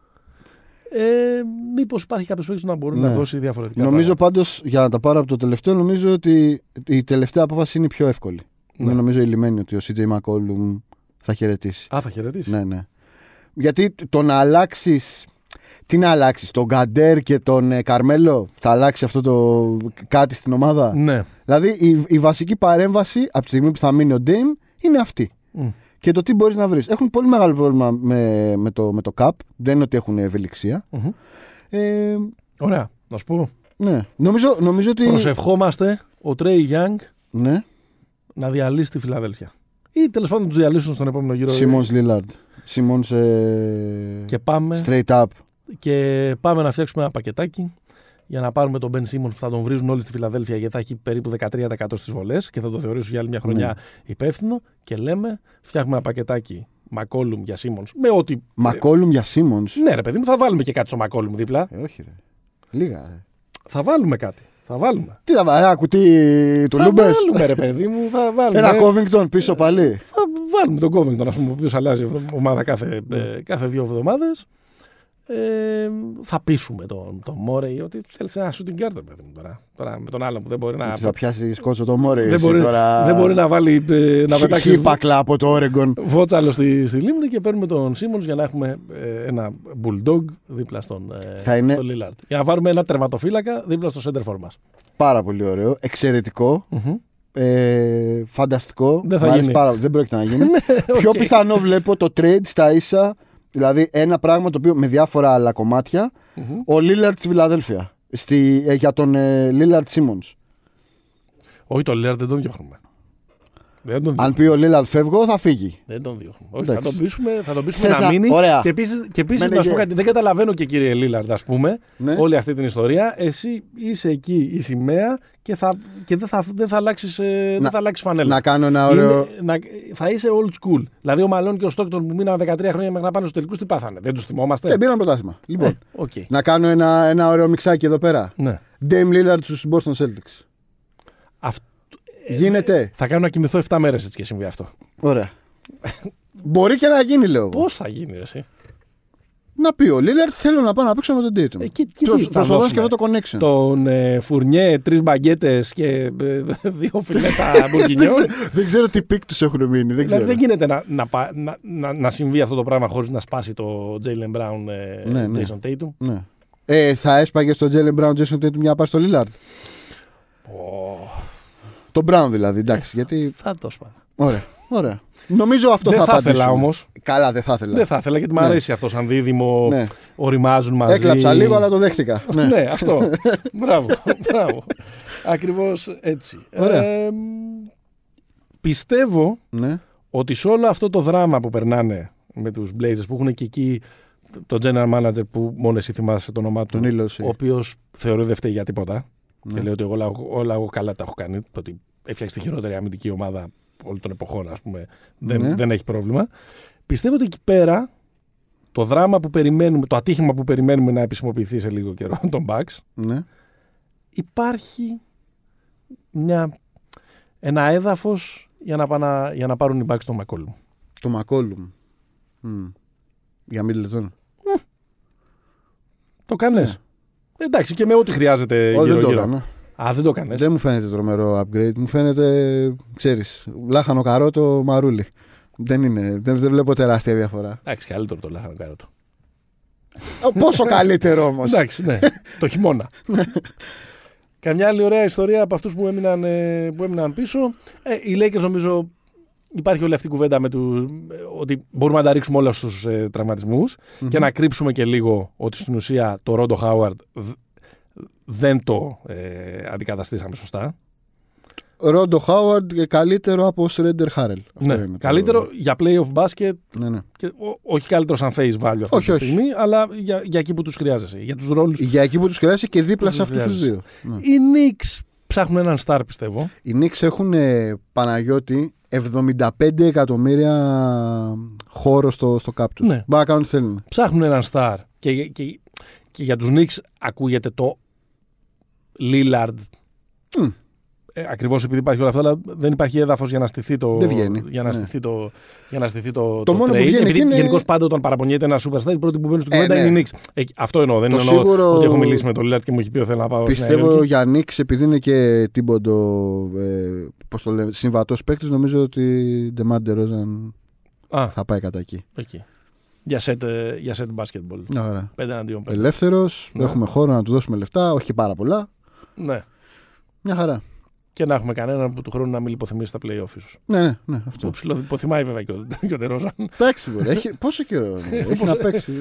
Ε, μήπως υπάρχει κάποιος παίκτης που να μπορεί ναι. να δώσει διαφορετικά. Νομίζω πάντως, για να τα πάρω από το τελευταίο, νομίζω ότι η τελευταία απόφαση είναι η πιο εύκολη. Ναι. Είναι νομίζω η λιμένη ότι ο σι τζέι McCollum θα χαιρετήσει. Α, θα χαιρετήσει. Ναι, ναι. Γιατί το να αλλάξεις. Τι να αλλάξεις, τον Γκαντέρ και τον ε, Καρμέλο, θα αλλάξει αυτό το κάτι στην ομάδα. Ναι. Δηλαδή η, η βασική παρέμβαση από τη στιγμή που θα μείνει ο Ντέιμ είναι αυτή. Mm. Και το τι μπορείς να βρεις. Έχουν πολύ μεγάλο πρόβλημα με, με, το, με το Cap. Δεν είναι ότι έχουν ευελιξία. Mm-hmm. Ε, Ωραία. Να σου πω. Ναι. Νομίζω, νομίζω ότι. Προσευχόμαστε ο Τρέι Γιάνγκ ναι. να διαλύσει τη Φιλαδέλφια. Ή τέλος πάντων να τους διαλύσουν στον επόμενο γύρο. Σίμονς Λίλαρντ. Σίμονς ε... και πάμε. Straight up. Και πάμε να φτιάξουμε ένα πακετάκι για να πάρουμε τον Ben Simmons που θα τον βρίζουν όλοι στη Φιλαδέλφια γιατί θα έχει περίπου δεκατρία τοις εκατό στις βολές και θα το θεωρήσουν για άλλη μια χρονιά ναι. υπεύθυνο. Και λέμε, φτιάχνουμε ένα πακετάκι McCollum για Simmons. Με ό,τι. McCollum για Simmons. Ναι, ρε παιδί μου, θα βάλουμε και κάτι στο McCollum δίπλα. Ε, όχι, ρε. Λίγα, ρε. Θα βάλουμε κάτι. Θα βάλουμε. Τι θα βάλουμε, ένα κουτί του θα Λούμπες. Θα βάλουμε, ρε παιδί μου. Θα βάλουμε. Ένα Covington πίσω πάλι. Θα βάλουμε τον Covington, ας πούμε, ο οποίος αλλάζει ομάδα κάθε, ε, κάθε δύο εβδομάδες. Ε, θα πείσουμε τον, τον Μόρεϊ ότι θέλει ένα shooting guard, παιδί μου τώρα. Τώρα με τον άλλον που δεν μπορεί να. Θα πιάσει σκότσο τον Μόρεϊ. Δεν, μπορεί, τώρα... δεν μπορεί να βάλει. Ε, να πετάξει. Χίπακλα από το Oregon. Βότσαλο στη, στη λίμνη και παίρνουμε τον Simmons για να έχουμε ε, ένα bulldog δίπλα στον ε, είναι... στο Lillard. Για να βάλουμε ένα τερματοφύλακα δίπλα στο center for μας. Πάρα πολύ ωραίο. Εξαιρετικό. Mm-hmm. Ε, φανταστικό. Δεν θα γίνει. Πάρα... δεν πρόκειται να γίνει. Πιο okay. πιθανό βλέπω το trade στα ίσα. Δηλαδή ένα πράγμα το οποίο με διάφορα άλλα κομμάτια. Mm-hmm. Ο Lillard στη Φιλαδέλφια. Στη, ε, για τον ε, Lillard Simmons. Όχι, το Lillard δεν τον διώχνουμε. Δεν τον Αν πει ο Lillard φεύγω, θα φύγει. Δεν τον διώχνουμε. Όχι, θα τον πείσουμε, θα τον πείσουμε να, να μείνει. Ωραία. Και επίσης, και επίσης να σου πω κάτι. Δεν καταλαβαίνω και κύριε Lillard, ας πούμε, ναι. όλη αυτή την ιστορία. Εσύ είσαι εκεί η σημαία και, θα, και δεν, θα, δεν θα αλλάξεις να, φανέλα. Να κάνω ένα ωραίο. Είναι, να, θα είσαι old school. Δηλαδή ο Μαλόν και ο Στόκτον που μείνανε δεκατρία χρόνια μέχρι να πάνε στους τελικούς, τι πάθανε. Δεν τους θυμόμαστε. Δεν πήραν πρωτάθλημα. Λοιπόν, ε, okay. να κάνω ένα, ένα ωραίο μιξάκι εδώ πέρα. Ναι. Dame Lillard στους Boston Celtics. Αυτό. Γίνεται. Θα κάνω να κοιμηθώ επτά μέρες έτσι και συμβεί αυτό. Ωραία. Μπορεί και να γίνει, λέω. Πώς θα γίνει, εσύ. Να πει ο Lillard, θέλω να πάω να παίξω με τον Dayton. Ε, Προσπαθώ και αυτό το connection. Τον ε, Φουρνιέ, τρεις μπαγκέτες και ε, δύο φιλέτα μπουργκινιόν. Δεν ξέρω τι πικ τους έχουν μείνει. Δεν, δηλαδή, δεν γίνεται να, να, να, να, να συμβεί αυτό το πράγμα χωρίς να σπάσει το Jaylen Brown, ε, ναι, Jason ναι. Tatum. Ναι. Ε, θα έσπαγε στο Jaylen Brown, Jason Tatum για να πάει στο Lillard. Oh. Το Brown δηλαδή, εντάξει. Γιατί... Θα το σπάω. Ωραία, ωραία. Νομίζω αυτό δεν θα θα ήθελα όμως. Καλά, δεν θα ήθελα. Δεν θα ήθελα γιατί μου ναι. αρέσει αυτό σαν δίδυμο. Ναι. Οριμάζουν μαζί. Έκλαψα λίγο, αλλά το δέχτηκα. ναι. ναι, αυτό. Μπράβο. μπράβο. Ακριβώς έτσι. Ωραία. Ε, πιστεύω ναι. ότι σε όλο αυτό το δράμα που περνάνε με τους Blazers που έχουν και εκεί τον general manager που μόνο εσύ θυμάσαι το όνομά του, ο οποίος θεωρεί δεν φταίει για τίποτα. Ναι. Και λέει ότι όλα, όλα εγώ καλά τα έχω κάνει. Ότι έφτιαξε τη χειρότερη αμυντική ομάδα όλων των εποχών, ας πούμε. Δεν, ναι. δεν έχει πρόβλημα. Πιστεύω ότι εκεί πέρα το δράμα που περιμένουμε, το ατύχημα που περιμένουμε να επισημοποιηθεί σε λίγο καιρό, τον Bucks, ναι. υπάρχει μια, ένα έδαφος για να, πανα, για να πάρουν οι Bucks τον McCollum. Το McCollum. Mm. Για Middleton. Mm. Το κάνες. Yeah. Εντάξει, και με ό,τι χρειάζεται oh, γύρω-γύρω. Α, δεν το έκανε. Δεν μου φαίνεται τρομερό upgrade. Μου φαίνεται, ξέρεις, λάχανο καρότο μαρούλι. Δεν είναι. Δεν, δεν βλέπω τεράστια διαφορά. Εντάξει, καλύτερο το λάχανο καρότο. Πόσο καλύτερο όμως. Εντάξει, ναι. Το χειμώνα. Καμιά άλλη ωραία ιστορία από αυτούς που έμειναν, που έμειναν πίσω. Ε, οι Lakers νομίζω υπάρχει όλη αυτή η κουβέντα με τους, ότι μπορούμε να τα ρίξουμε όλα στους ε, τραυματισμούς mm-hmm. και να κρύψουμε και λίγο ότι στην ουσία το Ρόντο Χάουαρντ δεν το ε, αντικαταστήσαμε σωστά. Ρόντο Χάουαρντ καλύτερο από Σρέντερ Χάρελ. Ναι, καλύτερο το... για playoff basket. Ναι, ναι. Και, ό, όχι καλύτερο σαν face value αυτή όχι, τη στιγμή, όχι. αλλά για, για εκεί που τους χρειάζεσαι. Για τους ρόλους. Για εκεί που τους χρειάζεσαι και δίπλα σε αυτούς τους δύο. Ναι. Οι Knicks ψάχνουν έναν star, πιστεύω. Οι Knicks έχουν ε, Παναγιώτη εβδομήντα πέντε εκατομμύρια χώρο στο, στο cap τους. Ναι. Μπορεί να κάνουν τι θέλουν. Ψάχνουν έναν star. Και, και, και για τους Knicks ακούγεται το Lillard. Mm. Ε, ακριβώς επειδή υπάρχει όλο αυτό, αλλά δεν υπάρχει έδαφος για να στηθεί το. Δεν βγαίνει. Για να στηθεί ναι. το. Για να στηθεί το. Το, το μόνο trade. που βγαίνει. Επειδή είναι... γενικώς πάντα όταν παραπονιέται ένα superstar, οι πρώτοι που μπαίνουν στην κουβέντα ε, ναι. είναι οι Knicks. Ε, αυτό εννοώ. Δεν το εννοώ σίγουρο... ότι έχω μιλήσει με τον Lillard και μου έχει πει ότι θέλω να πάω. Πιστεύω για Knicks, επειδή είναι και τίποντο. Ε, πώς το λέμε, συμβατός παίκτης, νομίζω ότι DeMar DeRozan θα πάει κατά εκεί. εκεί. Για σετ, για σετ basketball. Πέντε εναντίον πέντε. Ελεύθερος, ναι. Έχουμε χώρο να του δώσουμε λεφτά, όχι και πάρα πολλά. Ναι. Μια χαρά. Και να έχουμε κανέναν που του χρόνου να μην λιποθυμίσει στα play-off ίσως. Ναι, ναι, ναι, αυτό. Που ψιλοθυμάει βέβαια και ο, και ο Τερόζαν. Εντάξει, έχει, πόσο καιρό έχει να παίξει.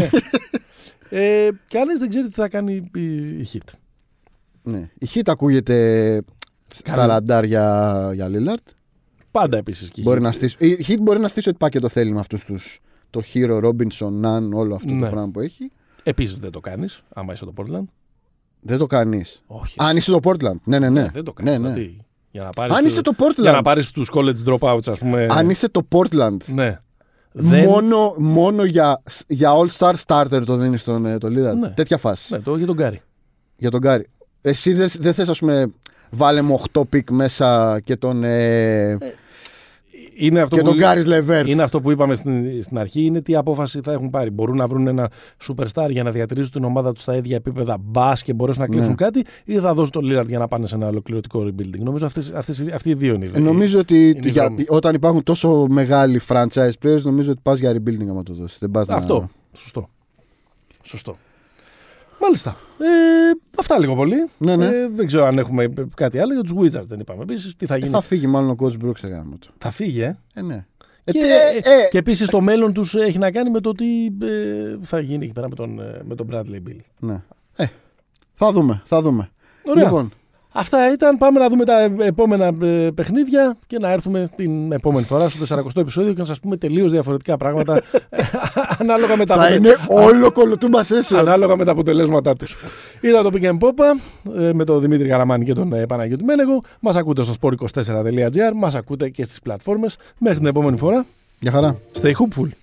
ε, και άλλες δεν ξέρει τι θα κάνει η, η Heat. Ναι. Η Heat ακούγεται στα ραντάρ για, για Lillard. Πάντα επίσης και η μπορεί Heat. Να στήσει, η Heat μπορεί να στήσει ό,τι πάει και το θέλει με αυτούς τους. Το Hero, Robinson, Nunn, όλο αυτό ναι. το πράγμα που έχει. Επίσης δεν το κάνεις, άμα είσαι το Portland. Δεν το κάνεις. Όχι. Αν είσαι το Portland. Ναι, ναι, ναι. ναι δεν το κάνεις. Ναι, ναι. Για να πάρεις Αν είσαι το Portland. Για να πάρεις τους college dropouts, ας πούμε. Αν είσαι το Portland. Ναι. Μόνο, δεν... μόνο για, για all-star starter το δίνεις τον το Lillard. Ναι. Τέτοια φάση. Ναι, το για τον Γκάρι. Για τον Γκάρι. Εσύ δεν δε θες, ας πούμε, βάλε με οκτώ πικ μέσα και τον. Ε... Ε... Είναι αυτό, και που... τον Γκάρις Λεβέρτ. Είναι αυτό που είπαμε στην, στην αρχή, είναι τι απόφαση θα έχουν πάρει. Μπορούν να βρουν ένα superstar για να διατηρήσουν την ομάδα του στα ίδια επίπεδα μπας και μπορέσουν να κλείσουν ναι. κάτι, ή θα δώσουν τον Lillard για να πάνε σε ένα ολοκληρωτικό rebuilding. Νομίζω αυτές, αυτές, αυτοί οι δύο είναι οι δύο. Νομίζω ότι είναι για, όταν υπάρχουν τόσο μεγάλοι franchise players, νομίζω ότι πας για rebuilding άμα το δώσεις. Δεν πας αυτό. Να... Σωστό. Σωστό. Μάλιστα. Ε, αυτά λίγο πολύ. Ναι, ναι. Ε, δεν ξέρω αν έχουμε κάτι άλλο. Για τους Wizards δεν είπαμε επίσης. Τι θα γίνει. Ε, θα φύγει μάλλον ο coach Brooks. Θα φύγει, ε. ε ναι. Και, ε, ε, και επίσης το μέλλον τους έχει να κάνει με το τι ε, θα γίνει εκεί πέρα με τον, με τον Bradley Beal. Ναι. Ε, θα δούμε. Θα δούμε. Ωραία. Λοιπόν. Αυτά ήταν. Πάμε να δούμε τα επόμενα ε, παιχνίδια και να έρθουμε την επόμενη φορά στο σαραντοστό επεισόδιο και να σας πούμε τελείως διαφορετικά πράγματα ανάλογα με τα θα είναι όλο κολοτούμπα session. Ανάλογα με τα αποτελέσματά τους. Ήταν το Pick and Pop ε, με τον Δημήτρη Γαραμάνη και τον ε, Παναγιώτη Μένεγο. Μας ακούτε στο σπορ είκοσι τέσσερα τελεία τζι άρ. Μας ακούτε και στις πλατφόρμες. Μέχρι την επόμενη φορά. Γεια χαρά. Stay hoopful.